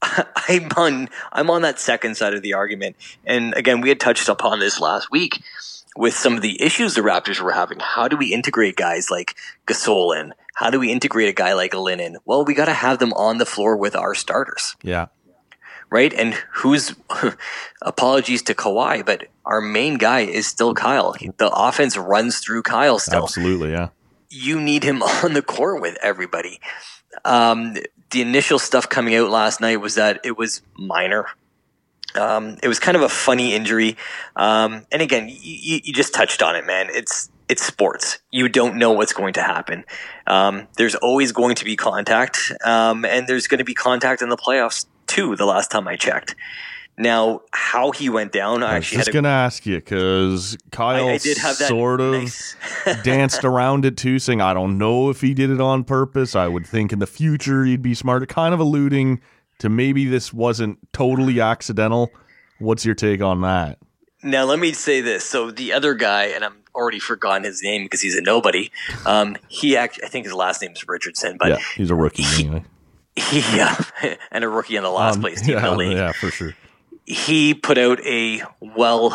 E: on that second side of the argument. And again, we had touched upon this last week with some of the issues the Raptors were having. How do we integrate guys like Gasol in? How do we integrate a guy like Linen? Well, we got to have them on the floor with our starters.
D: Yeah.
E: Right? And apologies to Kawhi, but our main guy is still Kyle. The offense runs through Kyle still.
D: Absolutely, yeah.
E: You need him on the court with everybody. The initial stuff coming out last night was that it was minor. It was kind of a funny injury. And again, you just touched on it, man. It's sports. You don't know what's going to happen. There's always going to be contact, and there's going to be contact in the playoffs too, the last time I checked. Now, how he went down,
D: I was just going to ask you, because Kyle I did have that sort of danced around it too, saying, I don't know if he did it on purpose. I would think in the future he'd be smarter, kind of alluding to maybe this wasn't totally accidental. What's your take on that?
E: Now, let me say this. So the other guy, and I'm already forgotten his name because he's a nobody. He actually, I think his last name is Richardson, but
D: Yeah, he's a rookie anyway.
E: And a rookie on the last place team in the league.
D: Yeah, for sure.
E: He put out a well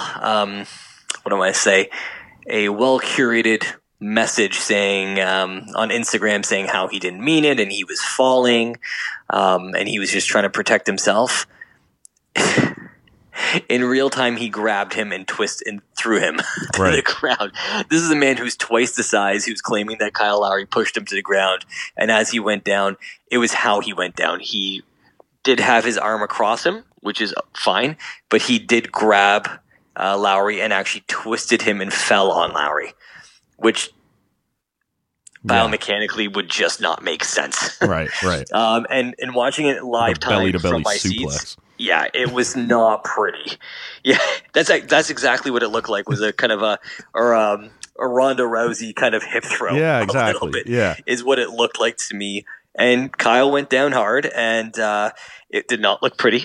E: curated message saying on Instagram saying how he didn't mean it and he was falling, and he was just trying to protect himself. In real time, he grabbed him and threw him to the ground. This is a man who's twice the size, who's claiming that Kyle Lowry pushed him to the ground. And as he went down, it was how he went down. He did have his arm across him, which is fine, but he did grab Lowry and actually twisted him and fell on Lowry, which biomechanically would just not make sense.
D: Right.
E: And watching it live time
D: belly-to-belly
E: from my
D: suplex.
E: seats, yeah, it was not pretty. Yeah, that's exactly what it looked like. Was a kind of a Ronda Rousey kind of hip throw.
D: Yeah, exactly.
E: A little bit,
D: yeah,
E: is what it looked like to me. And Kyle went down hard, and it did not look pretty.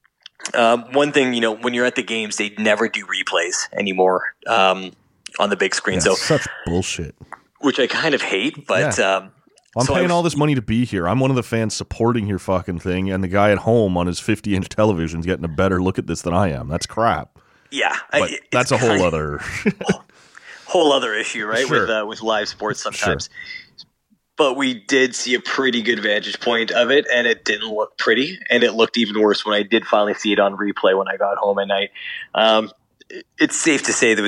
E: One thing, when you're at the games, they never do replays anymore on the big screen.
D: Yeah,
E: so
D: such bullshit.
E: Which I kind of hate, but
D: I'm paying all this money to be here. I'm one of the fans supporting your fucking thing, and the guy at home on his 50-inch television is getting a better look at this than I am. That's crap.
E: Yeah,
D: but that's a whole other
E: issue, right?
D: Sure.
E: With live sports sometimes.
D: Sure.
E: But we did see a pretty good vantage point of it, and it didn't look pretty, and it looked even worse when I did finally see it on replay when I got home at night. It's safe to say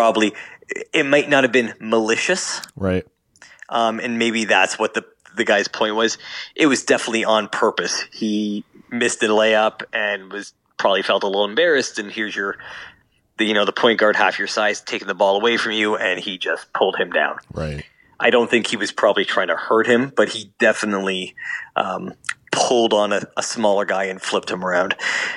E: it might not have been malicious,
D: right?
E: And maybe that's what the guy's point was. It was definitely on purpose. He missed a layup and probably felt a little embarrassed. And here's the point guard half your size taking the ball away from you, and he just pulled him down.
D: Right.
E: I don't think he was probably trying to hurt him, but he definitely pulled on a smaller guy and flipped him around.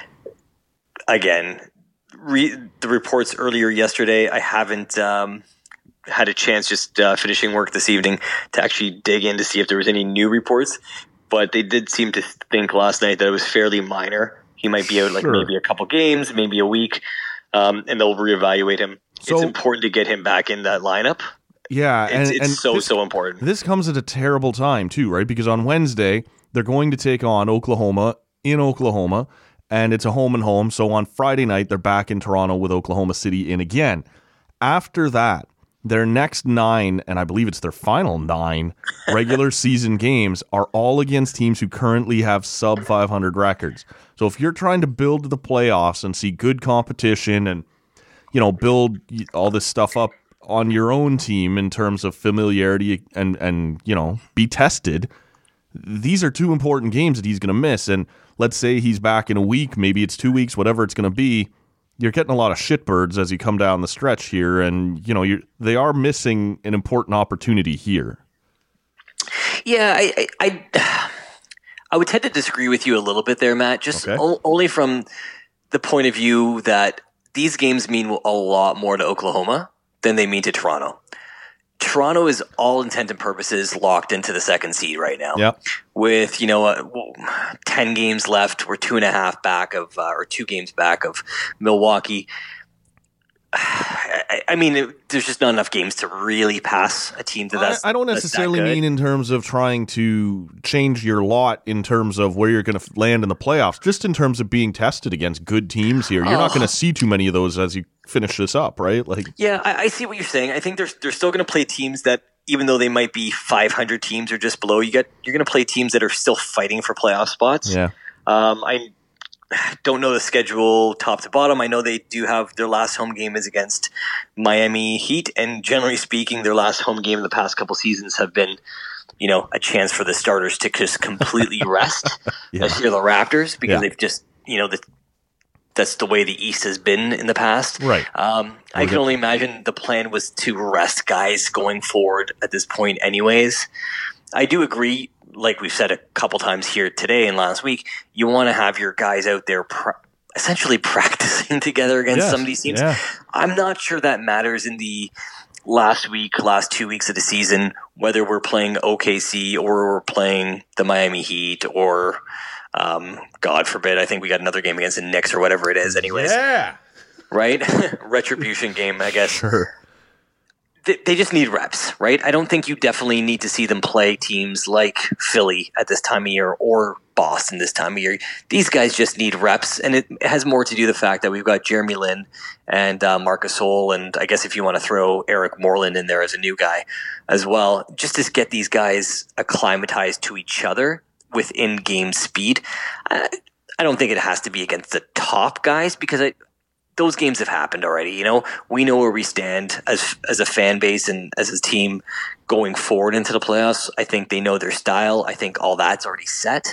E: Again, the reports earlier yesterday, I haven't had a chance, just finishing work this evening, to actually dig in to see if there was any new reports, but they did seem to think last night that it was fairly minor. He might be out maybe a couple games, maybe a week, and they'll reevaluate him. So, it's important to get him back in that lineup.
D: Yeah,
E: it's so important.
D: This comes at a terrible time too, right? Because on Wednesday they're going to take on Oklahoma in Oklahoma, and it's a home and home. So on Friday night they're back in Toronto with Oklahoma City in again. After that, their next 9, and I believe it's their final 9 regular season games are all against teams who currently have sub 500 records. So if you're trying to build the playoffs and see good competition and build all this stuff up on your own team in terms of familiarity and be tested, these are 2 important games that he's going to miss. And let's say he's back in a week, maybe it's 2 weeks, whatever it's going to be. You're getting a lot of shitbirds as you come down the stretch here, and they are missing an important opportunity here.
E: Yeah, I would tend to disagree with you a little bit there, Matt. Just only from the point of view that these games mean a lot more to Oklahoma than they mean to Toronto. Toronto is all intent and purposes locked into the 2nd seed right now.
D: Yep.
E: With 10 games left, we're 2.5 back of or 2 games back of Milwaukee. I mean, there's just not enough games to really pass a team to
D: I don't necessarily mean in terms of trying to change your lot in terms of where you're going to land in the playoffs. Just in terms of being tested against good teams here. You're not going to see too many of those as you finish this up, right?
E: Yeah, I see what you're saying. I think they're still going to play teams that, even though they might be 500 teams or just below, you're going to play teams that are still fighting for playoff spots.
D: Yeah.
E: I don't know the schedule top to bottom. I know they do have their last home game is against Miami Heat, and generally speaking, their last home game in the past couple seasons have been, a chance for the starters to just completely rest. This year, the Raptors, because they've just, that's the way the East has been in the past.
D: Right.
E: I can only imagine the plan was to rest guys going forward at this point anyways. I do agree, like we've said a couple times here today and last week, you want to have your guys out there essentially practicing together against some of these teams.
D: Yeah.
E: I'm not sure that matters in the last 2 weeks of the season, whether we're playing OKC or we're playing the Miami Heat or, God forbid, I think we got another game against the Knicks or whatever it is anyways.
D: Yeah.
E: Right? Retribution game, I guess.
D: Sure.
E: They just need reps, right? I don't think you definitely need to see them play teams like Philly at this time of year or Boston this time of year. These guys just need reps, and it has more to do with the fact that we've got Jeremy Lin and Marc Gasol, and I guess if you want to throw Eric Moreland in there as a new guy as well, just to get these guys acclimatized to each other with in-game speed. I don't think it has to be against the top guys because those games have happened already. You know, we know where we stand as a fan base and as a team going forward into the playoffs. I think they know their style. I think all that's already set.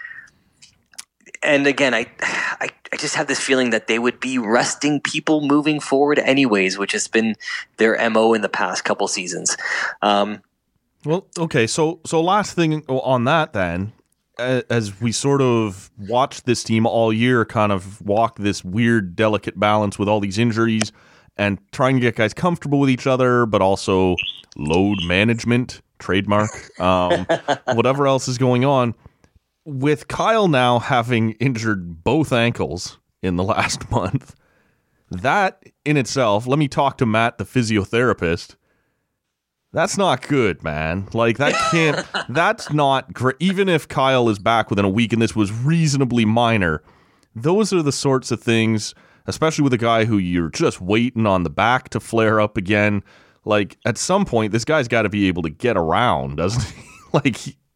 E: And again, I just have this feeling that they would be resting people moving forward anyways, which has been their MO in the past couple seasons.
D: Well, okay, so last thing on that then, as we sort of watched this team all year kind of walk this weird, delicate balance with all these injuries and trying to get guys comfortable with each other, but also load management, trademark, whatever else is going on. With Kyle now having injured both ankles in the last month, that in itself, let me talk to Matt, the physiotherapist, that's not good, man. Like, that can't, that's not great. Even if Kyle is back within a week and this was reasonably minor, those are the sorts of things, especially with a guy who you're just waiting on the back to flare up again. Like, at some point, this guy's got to be able to get around, doesn't he? Like,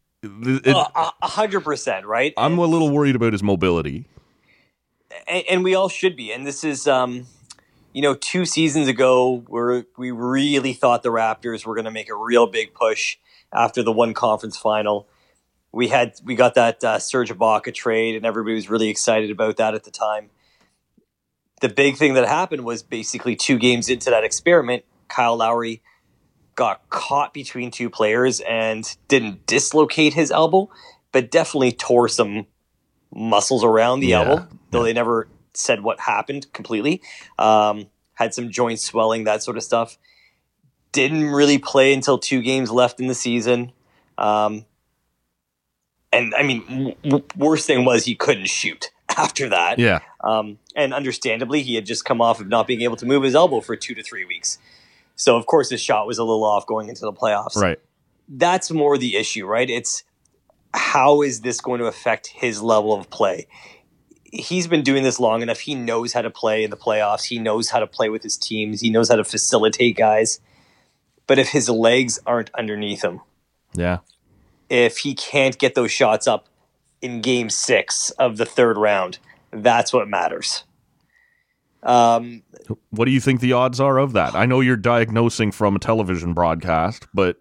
E: 100%, right?
D: I'm a little worried about his mobility.
E: And we all should be. And this is, 2 seasons ago, we really thought the Raptors were going to make a real big push after the one conference final. We got that Serge Ibaka trade, and everybody was really excited about that at the time. The big thing that happened was basically 2 games into that experiment, Kyle Lowry got caught between 2 players and didn't dislocate his elbow, but definitely tore some muscles around the elbow, though they never said what happened completely. Had some joint swelling, that sort of stuff. Didn't really play until 2 games left in the season. And I mean, worst thing was he couldn't shoot after that.
D: Yeah.
E: And understandably, he had just come off of not being able to move his elbow for 2 to 3 weeks. So, of course, his shot was a little off going into the playoffs.
D: Right.
E: That's more the issue, right? It's how is this going to affect his level of play? He's been doing this long enough. He knows how to play in the playoffs. He knows how to play with his teams. He knows how to facilitate guys. But if his legs aren't underneath him, if he can't get those shots up in game 6 of the 3rd round, that's what matters.
D: What do you think the odds are of that? I know you're diagnosing from a television broadcast, but,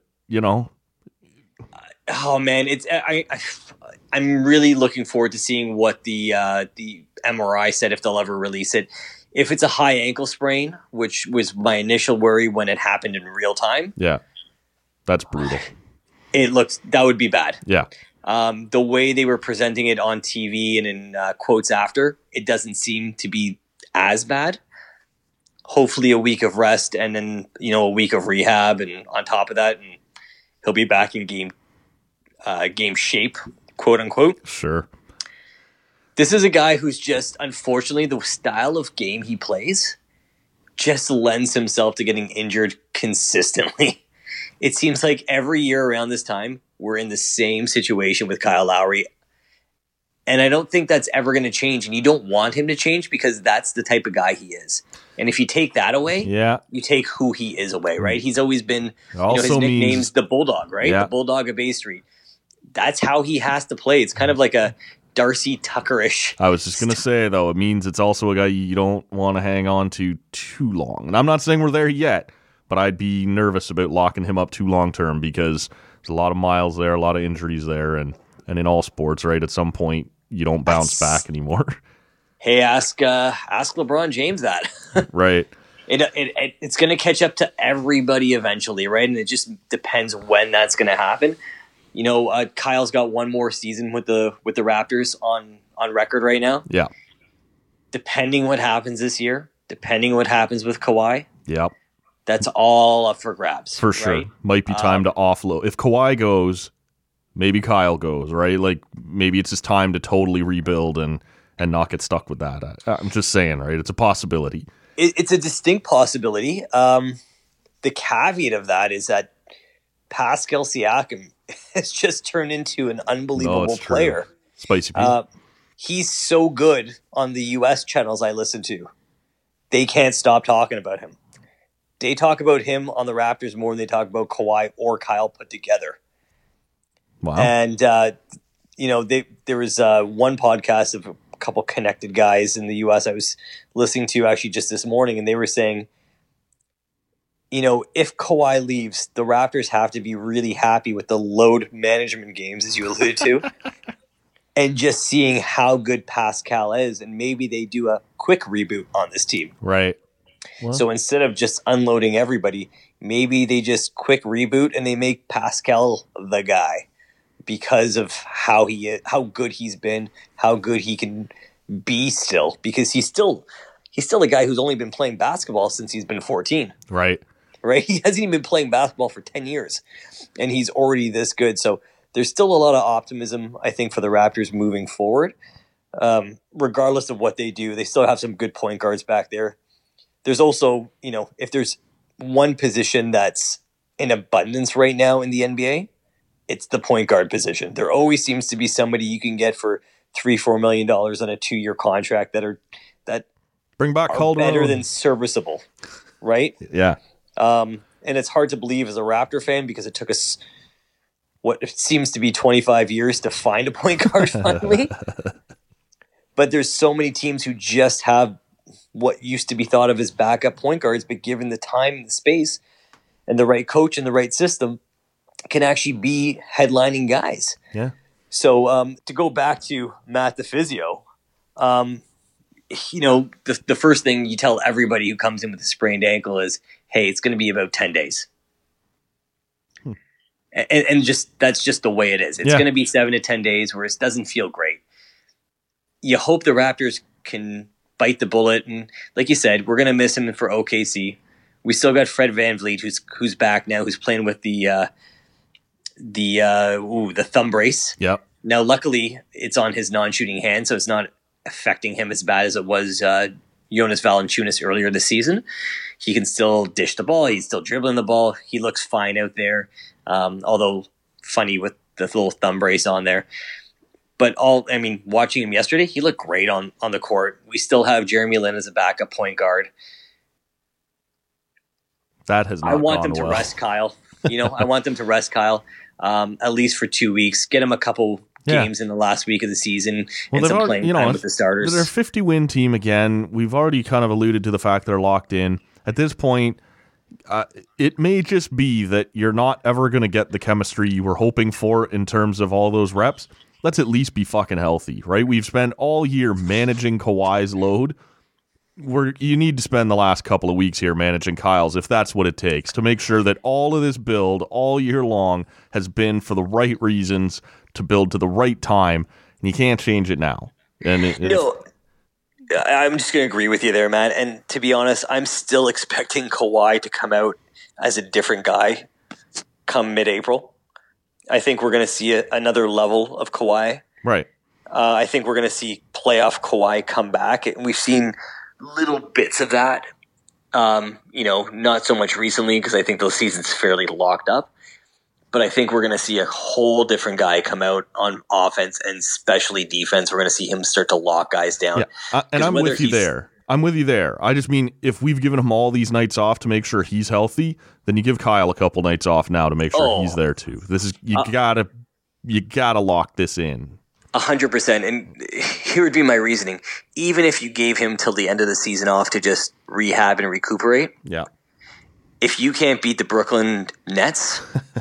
E: Oh, man, I'm really looking forward to seeing what the MRI said, if they'll ever release it. If it's a high ankle sprain, which was my initial worry when it happened in real time.
D: Yeah, that's brutal.
E: That would be bad.
D: Yeah.
E: The way they were presenting it on TV and in quotes after, it doesn't seem to be as bad. Hopefully a week of rest and then, a week of rehab and on top of that, and he'll be back in game shape, quote unquote.
D: Sure.
E: This is a guy who's just, unfortunately, the style of game he plays just lends himself to getting injured consistently. It seems like every year around this time, we're in the same situation with Kyle Lowry. And I don't think that's ever going to change. And you don't want him to change because that's the type of guy he is. And if you take that away, you take who he is away, right? He's always been, his nickname's the Bulldog, right? The Bulldog of Bay Street. That's how he has to play. It's kind of like a Darcy Tucker-ish.
D: I was just going to say, though, it means it's also a guy you don't want to hang on to too long. And I'm not saying we're there yet, but I'd be nervous about locking him up too long-term because there's a lot of miles there, a lot of injuries there, and in all sports, right, at some point, you don't bounce back anymore.
E: Hey, ask LeBron James that.
D: Right.
E: It's going to catch up to everybody eventually, right? And it just depends when that's going to happen. Kyle's got one more season with the Raptors on record right now.
D: Yeah.
E: Depending what happens this year, depending what happens with Kawhi.
D: Yep.
E: That's all up for grabs.
D: For sure.
E: Right?
D: Might be time to offload. If Kawhi goes, maybe Kyle goes, right? Like, maybe it's just time to totally rebuild and not get stuck with that. I'm just saying, right? It's a possibility.
E: It's a distinct possibility. The caveat of that is that Pascal Siakam has just turned into an unbelievable player.
D: Spicy Pete.
E: He's so good on the U.S. channels I listen to. They can't stop talking about him. They talk about him on the Raptors more than they talk about Kawhi or Kyle put together.
D: Wow.
E: And, there was one podcast of a couple connected guys in the U.S. I was listening to actually just this morning, and they were saying, if Kawhi leaves, the Raptors have to be really happy with the load management games, as you alluded to, and just seeing how good Pascal is, and maybe they do a quick reboot on this team.
D: Right.
E: Well, so instead of just unloading everybody, maybe they just quick reboot and they make Pascal the guy because of how good he's been, how good he can be still, because he's still a guy who's only been playing basketball since he's been 14.
D: Right.
E: He hasn't even been playing basketball for 10 years, and he's already this good. So there's still a lot of optimism, I think, for the Raptors moving forward. Regardless of what they do, they still have some good point guards back there. There's also, if there's one position that's in abundance right now in the NBA, it's the point guard position. There always seems to be somebody you can get for $3-4 million on a 2-year contract that
D: bring back
E: are
D: Calderon.
E: better than serviceable, right?
D: Yeah.
E: And it's hard to believe as a Raptor fan because it took us what seems to be 25 years to find a point guard finally. But there's so many teams who just have what used to be thought of as backup point guards, but given the time and the space and the right coach and the right system, can actually be headlining guys.
D: Yeah.
E: So to go back to Matt the physio, the first thing you tell everybody who comes in with a sprained ankle is, hey, it's going to be about 10 days. And just that's just the way it is. It's going to be 7 to 10 days where it doesn't feel great. You hope the Raptors can bite the bullet, and like you said, we're going to miss him for OKC. We still got Fred VanVleet, who's back now, who's playing with the thumb brace.
D: Yep.
E: Now, luckily, it's on his non-shooting hand, so it's not affecting him as bad as it was Jonas Valanciunas earlier this season. He can still dish the ball. He's still dribbling the ball. He looks fine out there, although funny with the little thumb brace on there. But watching him yesterday, he looked great on the court. We still have Jeremy Lin as a backup point guard.
D: That has not
E: I want
D: gone
E: them to
D: well.
E: rest Kyle. I want them to rest Kyle at least for 2 weeks. Get him a couple games in the last week of the season and some playing time with the starters.
D: They're a 50-win team again. We've already kind of alluded to the fact they're locked in. At this point, it may just be that you're not ever going to get the chemistry you were hoping for in terms of all those reps. Let's at least be fucking healthy, right? We've spent all year managing Kawhi's load. You need to spend the last couple of weeks here managing Kyle's, if that's what it takes, to make sure that all of this build all year long has been for the right reasons, to build to the right time, and you can't change it now. And
E: I'm just going to agree with you there, man. And to be honest, I'm still expecting Kawhi to come out as a different guy come mid-April. I think we're going to see another level of Kawhi.
D: Right.
E: I think we're going to see playoff Kawhi come back. And we've seen little bits of that, not so much recently because I think those seasons fairly locked up. But I think we're going to see a whole different guy come out on offense and especially defense. We're going to see him start to lock guys down.
D: Yeah. And I'm with you there. I just mean, if we've given him all these nights off to make sure he's healthy, then you give Kyle a couple nights off now to make sure he's there too. This is you gotta lock this in.
E: 100%. And here would be my reasoning. Even if you gave him till the end of the season off to just rehab and recuperate, if you can't beat the Brooklyn Nets,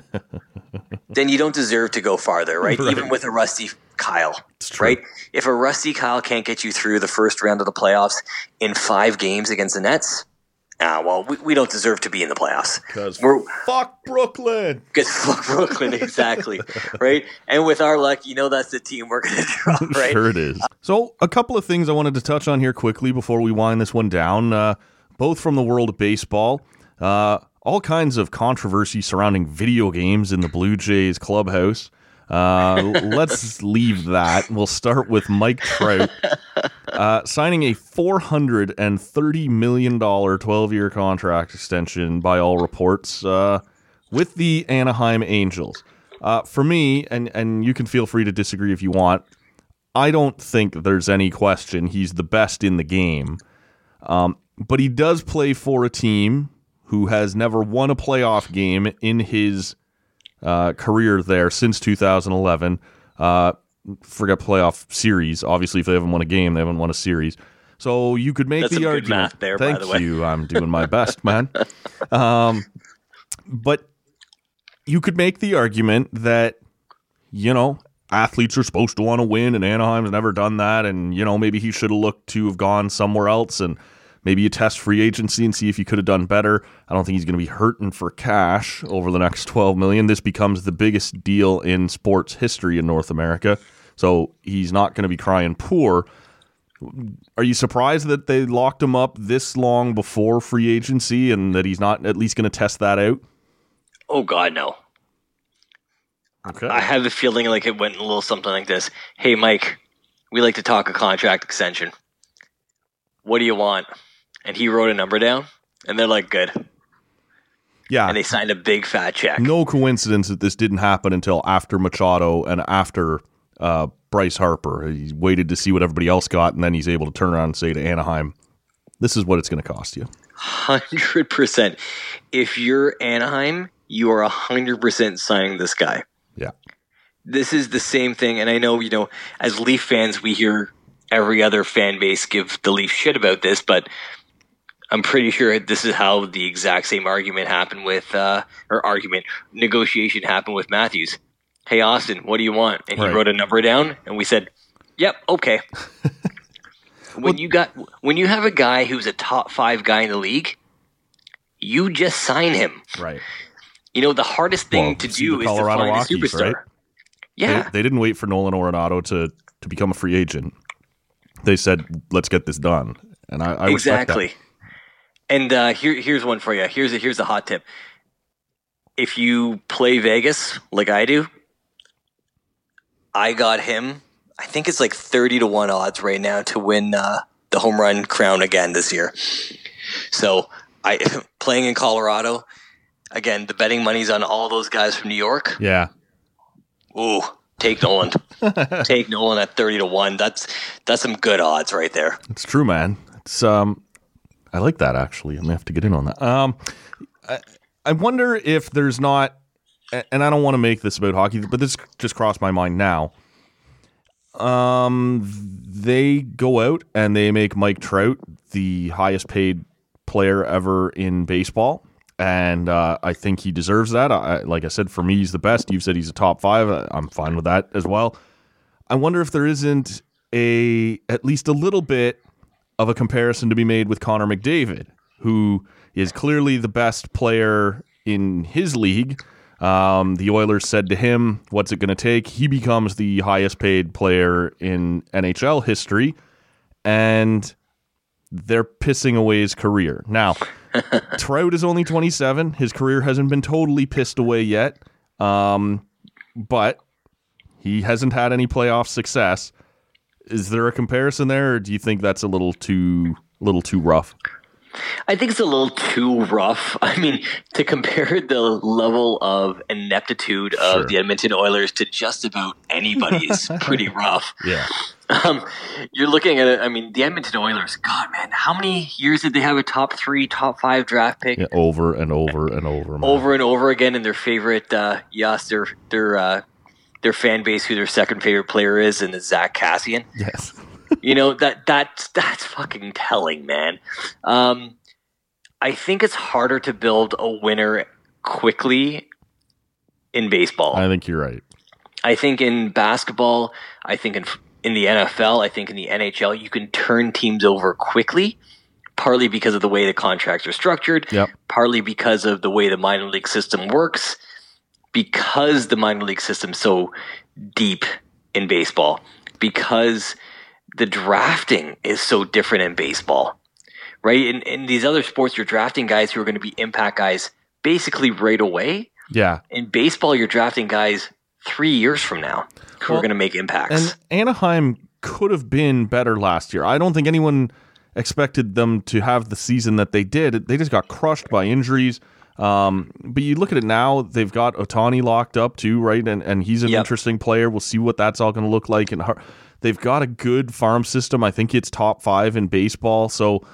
E: then you don't deserve to go farther, right? Even with a rusty Kyle, right? If a rusty Kyle can't get you through the first round of the playoffs in 5 games against the Nets, we don't deserve to be in the playoffs.
D: Because fuck Brooklyn.
E: Because fuck Brooklyn, exactly, right? And with our luck, that's the team we're going to draw, right?
D: Sure it is. So a couple of things I wanted to touch on here quickly before we wind this one down, both from the world of baseball. All kinds of controversy surrounding video games in the Blue Jays clubhouse. Let's leave that. We'll start with Mike Trout signing a $430 million 12-year contract extension by all reports with the Anaheim Angels. For me, and you can feel free to disagree if you want, I don't think there's any question he's the best in the game. But he does play for a team who has never won a playoff game in his career there since 2011. Forget playoff series. Obviously, if they haven't won a game, they haven't won a series. So you could make
E: That's
D: the argument.
E: Good math there,
D: Thank
E: by the way.
D: you. I'm doing my best, man. But you could make the argument that, athletes are supposed to want to win, and Anaheim's never done that, and, maybe he should have looked to have gone somewhere else, and maybe you test free agency and see if you could have done better. I don't think he's going to be hurting for cash over the next $12 million. This becomes the biggest deal in sports history in North America, so he's not going to be crying poor. Are you surprised that they locked him up this long before free agency and that he's not at least going to test that out?
E: Oh, God, no.
D: Okay.
E: I have a feeling like it went a little something like this. Hey, Mike, we like to talk a contract extension. What do you want? And he wrote a number down, and they're like, good.
D: Yeah.
E: And they signed a big fat check.
D: No coincidence that this didn't happen until after Machado and after Bryce Harper. He waited to see what everybody else got, and then he's able to turn around and say to Anaheim, this is what it's going to cost you.
E: 100%. If you're Anaheim, you are 100% signing this guy.
D: Yeah.
E: This is the same thing, and I know, as Leaf fans, we hear every other fan base give the Leaf shit about this, but I'm pretty sure this is how the exact same argument happened with, negotiation happened with Matthews. Hey, Austin, what do you want? And he wrote a number down, and we said, yep, okay. When you have a guy who's a top 5 guy in the league, you just sign him.
D: Right.
E: The hardest thing to do is to find a superstar. Right? Yeah.
D: They didn't wait for Nolan Arenado to become a free agent. They said, let's get this done. And I
E: exactly.
D: respect that.
E: And here's one for you. Here's a hot tip. If you play Vegas like I do, I got him. I think it's like 30-1 odds right now to win the home run crown again this year. So playing in Colorado, again, the betting money's on all those guys from New York.
D: Yeah.
E: Ooh, take Nolan. Take Nolan at 30-1. That's some good odds right there.
D: It's true, man. It's I like that, actually. I'm gonna have to get in on that. I wonder if there's not, and I don't want to make this about hockey, but this just crossed my mind now. They go out and they make Mike Trout the highest paid player ever in baseball. And I think he deserves that. Like I said, for me, he's the best. You've said he's a top 5. I'm fine with that as well. I wonder if there isn't at least a little bit of a comparison to be made with Connor McDavid, who is clearly the best player in his league. The Oilers said to him, what's it going to take? He becomes the highest paid player in NHL history, and they're pissing away his career. Now, Trout is only 27. His career hasn't been totally pissed away yet, but he hasn't had any playoff success. Is there a comparison there, or do you think that's a little too rough?
E: I think it's a little too rough. I mean, to compare the level of ineptitude of the Edmonton Oilers to just about anybody is pretty rough.
D: Yeah.
E: You're looking at it. I mean, the Edmonton Oilers, God, man, how many years did they have a top 3, top 5 draft pick?
D: Yeah, over and over and over. Man.
E: Over and over again, and their favorite, their fan base, who their second favorite player is, and it's Zach Kassian.
D: Yes.
E: That's fucking telling, man. I think it's harder to build a winner quickly in baseball.
D: I think you're right.
E: I think in basketball, I think in the NFL, I think in the NHL, you can turn teams over quickly, partly because of the way the contracts are structured, partly because of the way the minor league system works, because the minor league system's so deep in baseball, because the drafting is so different in baseball. right? In these other sports, you're drafting guys who are going to be impact guys basically right away.
D: Yeah.
E: In baseball, you're drafting guys 3 years from now who are going to make impacts.
D: And Anaheim could have been better last year. I don't think anyone expected them to have the season that they did. They just got crushed by injuries. But you look at it now, they've got Ohtani locked up too, right? And he's an interesting player. We'll see what that's all going to look like. And they've got a good farm system. I think it's top 5 in baseball. So,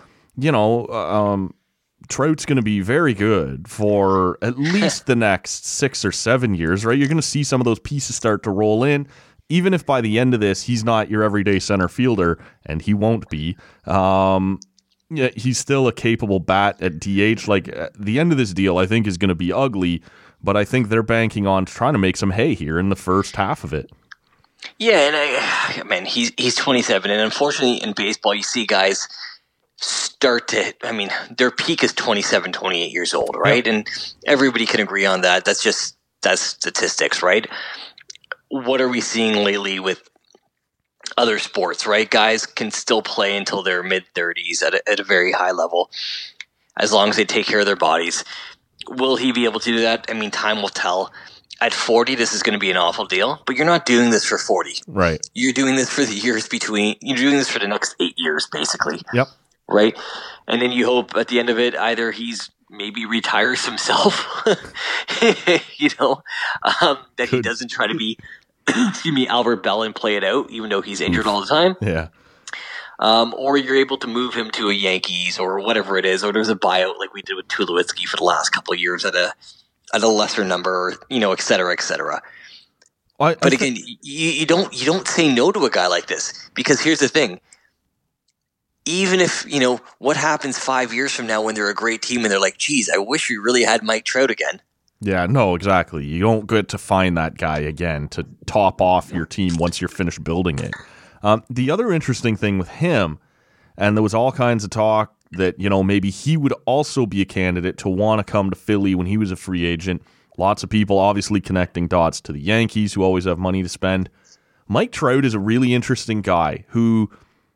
D: Trout's going to be very good for at least the next 6 or 7 years, right? You're going to see some of those pieces start to roll in. Even if by the end of this, he's not your everyday center fielder, and he won't be, he's still a capable bat at DH. Like, the end of this deal, I think, is going to be ugly, but I think they're banking on trying to make some hay here in the first half of it.
E: Yeah, and he's 27, and unfortunately in baseball, you see guys start to, their peak is 27, 28 years old, right? Yep. And everybody can agree on that. That's statistics, right? What are we seeing lately with other sports, right? Guys can still play until their mid-30s at a very high level, as long as they take care of their bodies. Will he be able to do that? Time will tell. At 40, this is going to be an awful deal, but you're not doing this for 40.
D: Right.
E: You're doing this for the years between, you're doing this for the next 8 years, basically.
D: Yep.
E: Right? And then you hope at the end of it, either he's maybe retires himself, that he doesn't try to be, Albert Bell and play it out, even though he's injured all the time.
D: Yeah.
E: Or you're able to move him to a Yankees or whatever it is, or there's a buyout like we did with Tulowitzki for the last couple of years at a lesser number, et cetera, et cetera. But again, you don't say no to a guy like this, because here's the thing. Even if, what happens 5 years from now when they're a great team and they're like, geez, I wish we really had Mike Trout again.
D: Yeah, no, exactly. You don't get to find that guy again to top off your team once you're finished building it. The other interesting thing with him, and there was all kinds of talk that, maybe he would also be a candidate to want to come to Philly when he was a free agent. Lots of people obviously connecting dots to the Yankees, who always have money to spend. Mike Trout is a really interesting guy who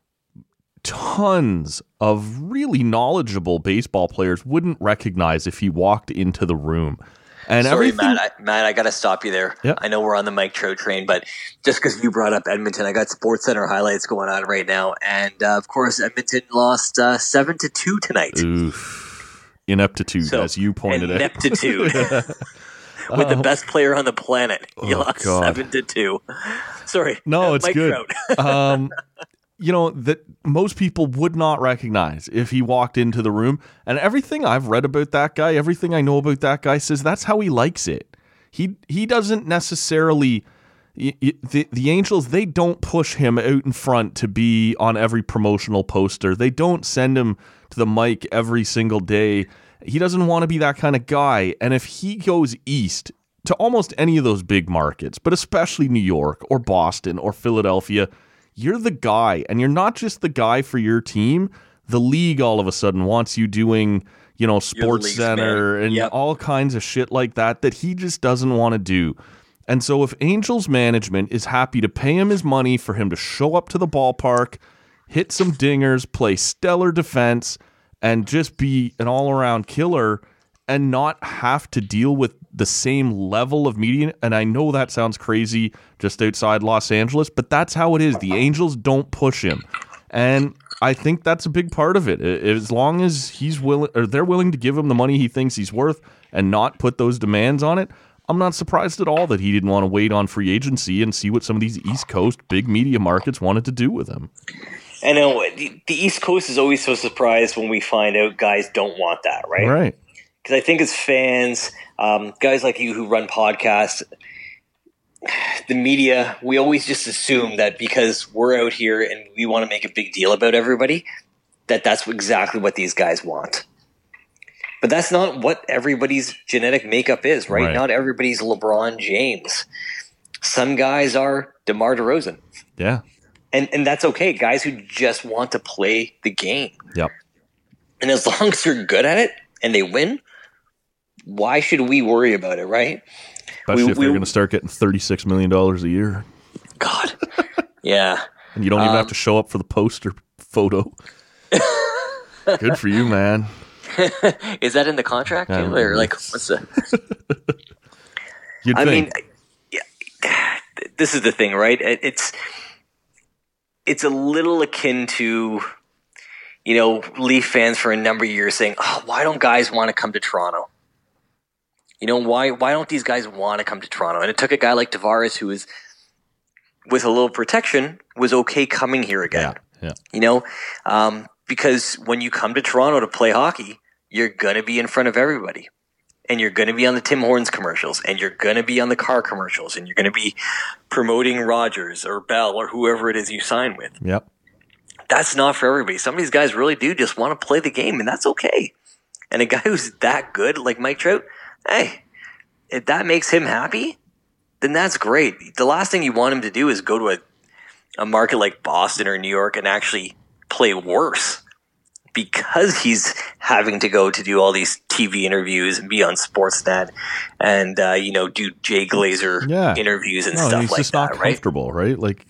D: tons of really knowledgeable baseball players wouldn't recognize if he walked into the room. And
E: sorry, Matt, I got to stop you there.
D: Yep.
E: I know we're on the Mike Trout train, but just because you brought up Edmonton, I got SportsCenter highlights going on right now. And, of course, Edmonton lost 7-2 tonight.
D: Oof. Ineptitude, as you pointed out.
E: Ineptitude. With the best player on the planet. You lost 7-2. Sorry.
D: No, it's
E: Mike
D: good.
E: Trout.
D: That most people would not recognize if he walked into the room. And everything I've read about that guy, everything I know about that guy says that's how he likes it. He doesn't necessarily, the Angels, they don't push him out in front to be on every promotional poster. They don't send him to the mic every single day. He doesn't want to be that kind of guy. And if he goes east to almost any of those big markets, but especially New York or Boston or Philadelphia, you're the guy, and you're not just the guy for your team. The league all of a sudden wants you doing, Sports Center and all kinds of shit like that he just doesn't want to do. And so if Angels management is happy to pay him his money for him to show up to the ballpark, hit some dingers, play stellar defense, and just be an all-around killer and not have to deal with the same level of media. And I know that sounds crazy just outside Los Angeles, but that's how it is. The Angels don't push him. And I think that's a big part of it. As long as he's willing, or they're willing to give him the money he thinks he's worth and not put those demands on it, I'm not surprised at all that he didn't want to wait on free agency and see what some of these East Coast big media markets wanted to do with him.
E: I know. The East Coast is always so surprised when we find out guys don't want that, right?
D: Right.
E: Because I think as fans, guys like you who run podcasts, the media, we always just assume that because we're out here and we want to make a big deal about everybody, that's exactly what these guys want. But that's not what everybody's genetic makeup is, right? Not everybody's LeBron James. Some guys are DeMar DeRozan.
D: Yeah.
E: And that's okay. Guys who just want to play the game.
D: Yep.
E: And as long as they're good at it and they win, why should we worry about it, right?
D: Especially if they're going to start getting $36 million a year.
E: God. Yeah.
D: And you don't even have to show up for the poster photo. Good for you, man.
E: Is that in the contract, or like what's the?
D: You'd think.
E: This is the thing, right? It's a little akin to, Leaf fans for a number of years saying, "Oh, why don't guys want to come to Toronto? Why don't these guys want to come to Toronto?" And it took a guy like Tavares, who is, with a little protection, was okay coming here again.
D: Yeah.
E: Because when you come to Toronto to play hockey, you're going to be in front of everybody. And you're going to be on the Tim Hortons commercials, and you're going to be on the car commercials, and you're going to be promoting Rogers or Bell or whoever it is you sign with.
D: Yep.
E: That's not for everybody. Some of these guys really do just want to play the game, and that's okay. And a guy who's that good, like Mike Trout, hey, if that makes him happy, then that's great. The last thing you want him to do is go to a market like Boston or New York and actually play worse, because he's having to go to do all these TV interviews and be on Sportsnet and, do Jay Glazer interviews and stuff like that.
D: He's just not comfortable, right? Like,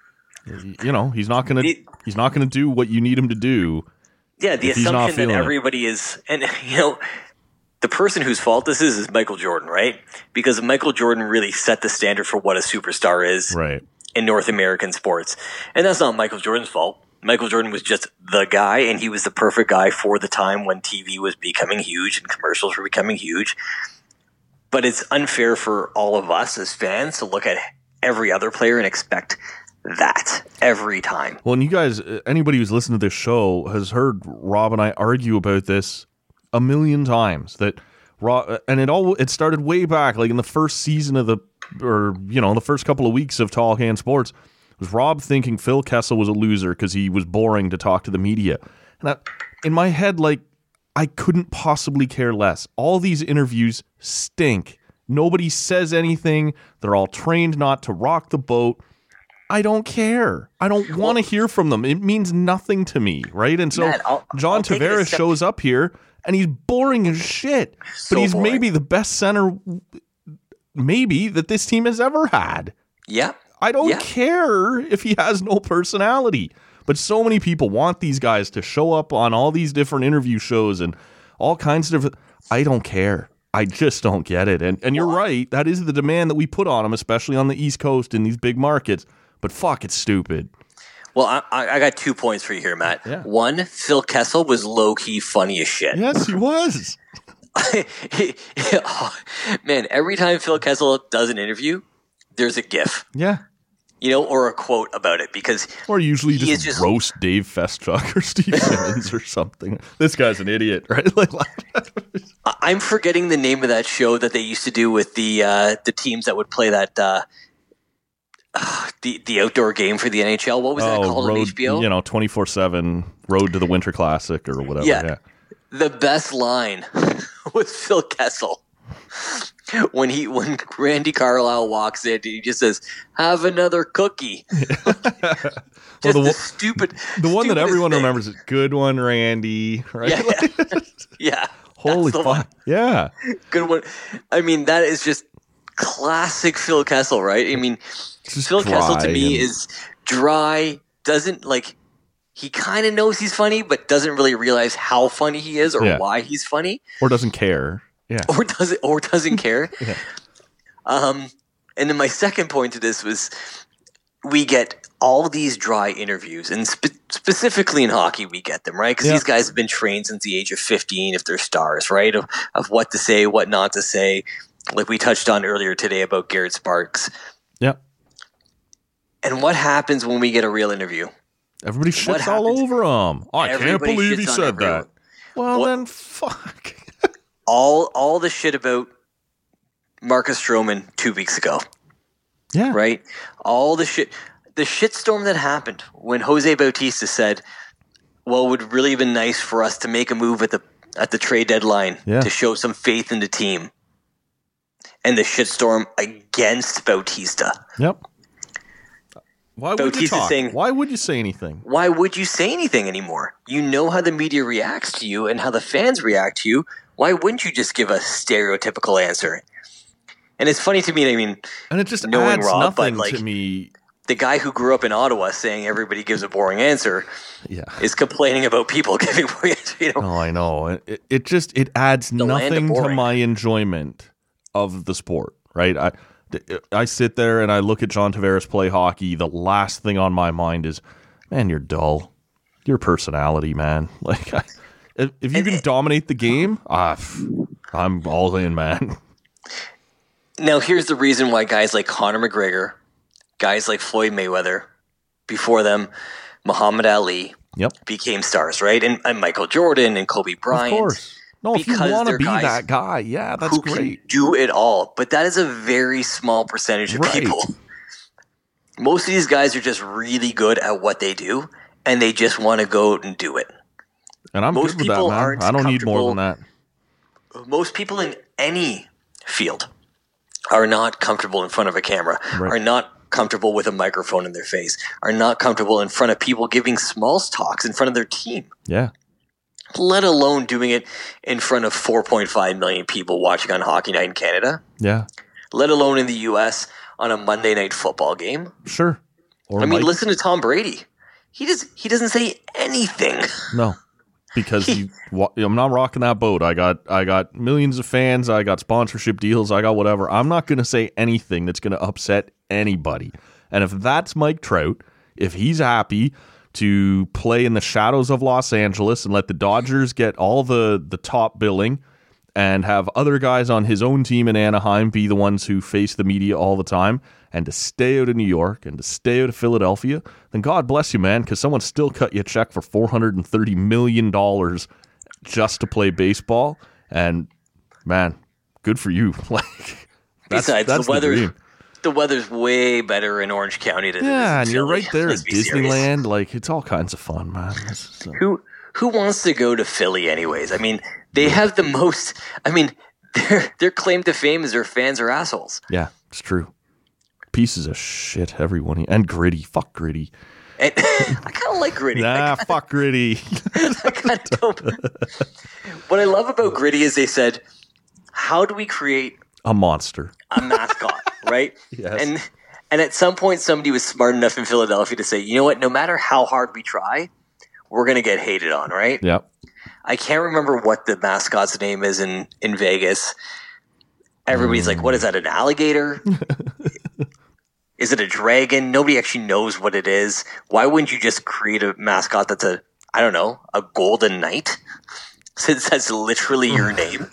D: he's not going to do what you need him to do.
E: Yeah. The assumption that everybody is, and the person whose fault this is Michael Jordan, right? Because Michael Jordan really set the standard for what a superstar is in North American sports. And that's not Michael Jordan's fault. Michael Jordan was just the guy, and he was the perfect guy for the time when TV was becoming huge and commercials were becoming huge. But it's unfair for all of us as fans to look at every other player and expect that every time.
D: Well, and you guys, anybody who's listened to this show has heard Rob and I argue about this a million times. That and it started way back, like in the first season of the first couple of weeks of Tall Can Sports. Was Rob thinking Phil Kessel was a loser because he was boring to talk to the media? And in my head, like, I couldn't possibly care less. All these interviews stink. Nobody says anything. They're all trained not to rock the boat. I don't care. I don't want to hear from them. It means nothing to me, right? And so
E: Matt,
D: John Tavares shows up here, and he's boring as shit. But he's boring. Maybe the best center that this team has ever had.
E: Yeah.
D: I don't care if he has no personality, but so many people want these guys to show up on all these different interview shows and all kinds of different. I don't care. I just don't get it. And you're right. That is the demand that we put on them, especially on the East Coast in these big markets. But fuck, it's stupid.
E: Well, I got 2 points for you here, Matt.
D: Yeah.
E: One, Phil Kessel was low-key funny as shit.
D: Yes, he was.
E: Man, every time Phil Kessel does an interview, there's a GIF.
D: Yeah.
E: Or a quote about it, because
D: or usually just roast Dave Feschuk or Steve Simmons or something. This guy's an idiot, right?
E: I'm forgetting the name of that show that they used to do with the teams that would play that the outdoor game for the NHL. What was that called on HBO?
D: 24/7 Road to the Winter Classic or whatever. Yeah.
E: The best line was Phil Kessel. When Randy Carlisle walks in, he just says, "Have another cookie."
D: The one that everyone remembers is "Good one, Randy." Right?
E: Yeah.
D: Holy fuck! Yeah.
E: Good one. I mean, that is just classic Phil Kessel, right? I mean, Phil Kessel to me is dry. Doesn't like. He kind of knows he's funny, but doesn't really realize how funny he is or why he's funny,
D: or doesn't care. Yeah.
E: Or doesn't care.
D: Yeah.
E: And then my second point to this was we get all these dry interviews, and specifically in hockey, we get them, right? Because these guys have been trained since the age of 15 if they're stars, right? Of what to say, what not to say. Like we touched on earlier today about Garrett Sparks.
D: Yep.
E: And what happens when we get a real interview?
D: Everybody shits all over him. Oh, I can't believe he said that. Well, then fuck.
E: All the shit about Marcus Stroman 2 weeks ago.
D: Yeah.
E: Right? All the shitstorm that happened when Jose Bautista said, well, it would really have been nice for us to make a move at the trade deadline to show some faith in the team. And the shitstorm against Bautista.
D: Yep. Why would you talk? Why would you say anything?
E: Why would you say anything anymore? You know how the media reacts to you and how the fans react to you. Why wouldn't you just give a stereotypical answer? And it's funny to me, I mean,
D: and it just
E: knowing
D: adds
E: Rob,
D: nothing
E: but like,
D: to me.
E: the guy who grew up in Ottawa saying everybody gives a boring answer
D: Yeah.
E: is complaining about people giving boring answers. You know?
D: Oh, I know. It adds
E: land of
D: nothing to
E: boring.
D: my enjoyment of the sport, right? I sit there and I look at John Tavares play hockey. The last thing on my mind is, man, you're dull. Your personality, man. Like, if you can dominate the game, I'm all in, man.
E: Now, here's the reason why guys like Conor McGregor, guys like Floyd Mayweather, before them, Muhammad Ali,
D: Yep.
E: became stars, right? And Michael Jordan and Kobe Bryant.
D: Of course. No, if you
E: Because
D: want to
E: they're
D: be
E: guys
D: that guy, yeah, that's
E: who
D: great.
E: can do it all. But that is a very small percentage of
D: Right.
E: people. Most of these guys are just really good at what they do, and they just want to go out and do it.
D: And I'm
E: Most
D: good with that,
E: people
D: man.
E: aren't
D: I don't need more than that.
E: Most people in any field are not comfortable in front of a camera,
D: Right.
E: are not comfortable with a microphone in their face, are not comfortable in front of people giving small talks in front of their team,
D: Yeah.
E: let alone doing it in front of 4.5 million people watching on Hockey Night in Canada,
D: Yeah.
E: let alone in the U.S. on a Monday night football game.
D: Sure. Or
E: I mean,
D: Mike-
E: listen to Tom Brady. He doesn't say anything.
D: No, because I'm not rocking that boat. I got millions of fans. I got sponsorship deals. I got whatever. I'm not going to say anything that's going to upset anybody. And if that's Mike Trout, if he's happy to play in the shadows of Los Angeles and let the Dodgers get all the top billing and have other guys on his own team in Anaheim be the ones who face the media all the time, and to stay out of New York and to stay out of Philadelphia, then God bless you, man, because someone still cut you a check for $430 million just to play baseball. And, man, good for you. Like,
E: Besides,
D: that's
E: the weather's way better in Orange County than it is
D: yeah,
E: in
D: and you're
E: Philly.
D: right there at
E: Let's be serious.
D: Disneyland. Like, it's all kinds of fun, man.
E: Who wants to go to Philly anyways? I mean, they have the most. I mean, their claim to fame is their fans are assholes.
D: Yeah, it's true. Pieces of shit, everyone. And Gritty. Fuck Gritty.
E: And I kind of like Gritty.
D: Nah, fuck Gritty.
E: I kind of don't. What I love about Gritty is they said, "How do we create
D: A monster.
E: a mascot?" Right?
D: Yes.
E: And at some point, somebody was smart enough in Philadelphia to say, "You know what? No matter how hard we try, we're going to get hated on." Right?
D: Yep.
E: I can't remember what the mascot's name is in Vegas. Everybody's like, what is that, an alligator? Is it a dragon? Nobody actually knows what it is. Why wouldn't you just create a mascot that's a golden knight? Since that's literally your name.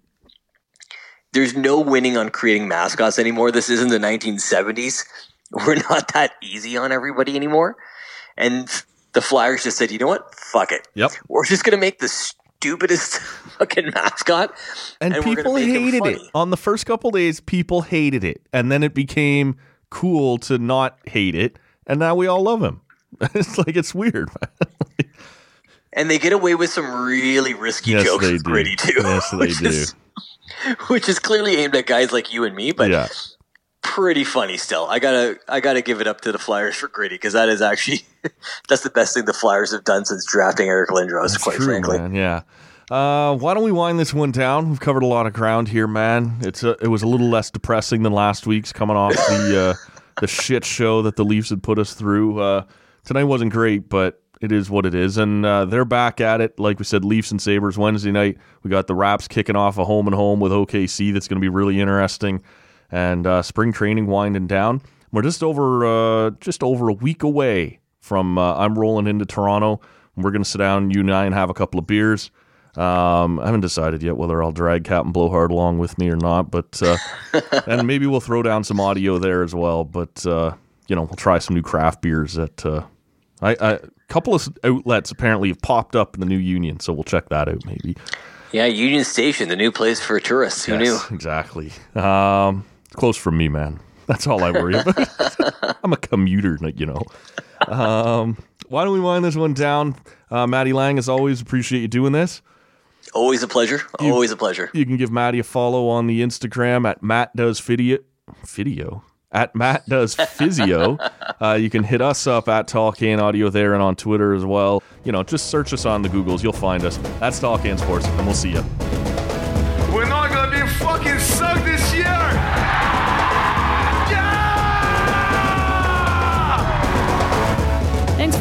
E: There's no winning on creating mascots anymore. This isn't the 1970s. We're not that easy on everybody anymore. And the Flyers just said, you know what? Fuck it.
D: Yep.
E: We're just going to make the stupidest fucking mascot.
D: And
E: we're gonna
D: people
E: make him
D: hated it.
E: funny.
D: On the first couple days, people hated it. And then it became cool to not hate it. And now we all love him. It's like, it's weird, man.
E: And they get away with some really risky
D: Yes,
E: jokes
D: they
E: with
D: do.
E: Gritty, too.
D: Yes, they do.
E: Which is clearly aimed at guys like you and me, but
D: Yeah.
E: pretty funny still. I gotta give it up to the Flyers for Gritty, because that is actually that's the best thing the Flyers have done since drafting Eric Lindros, quite
D: True,
E: frankly.
D: man. Yeah. Why don't we wind this one down? We've covered a lot of ground here, man. It was a little less depressing than last week's, coming off the shit show that the Leafs had put us through. Tonight wasn't great, but it is what it is. And they're back at it. Like we said, Leafs and Sabres Wednesday night. We got the Raps kicking off a home and home with OKC. That's going to be really interesting. And spring training winding down. We're just over a week away from I'm rolling into Toronto. We're going to sit down, you and I, and have a couple of beers. I haven't decided yet whether I'll drag Captain Blowhard along with me or not, but and maybe we'll throw down some audio there as well. But we'll try some new craft beers that a couple of outlets apparently have popped up in the new Union, so we'll check that out maybe.
E: Yeah, Union Station, the new place for tourists. Who knew?
D: Exactly. Close from me, man. That's all I worry about. I'm a commuter, you know. Why don't we wind this one down? Matty Lang, as always, appreciate you doing this.
E: Always a pleasure. Always a pleasure.
D: You can give Matty a follow on the Instagram at MattDoesPhysio. At MattDoesPhysio. You can hit us up at Tall Can Audio there and on Twitter as well. Just search us on the Googles. You'll find us. That's Tall Can Sports, and we'll see you.
B: We're not gonna be fucking sucked this year. Yeah!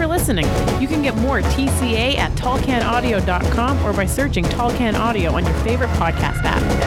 F: for listening. You can get more TCA at tallcanaudio.com or by searching Tall Can Audio on your favorite podcast app.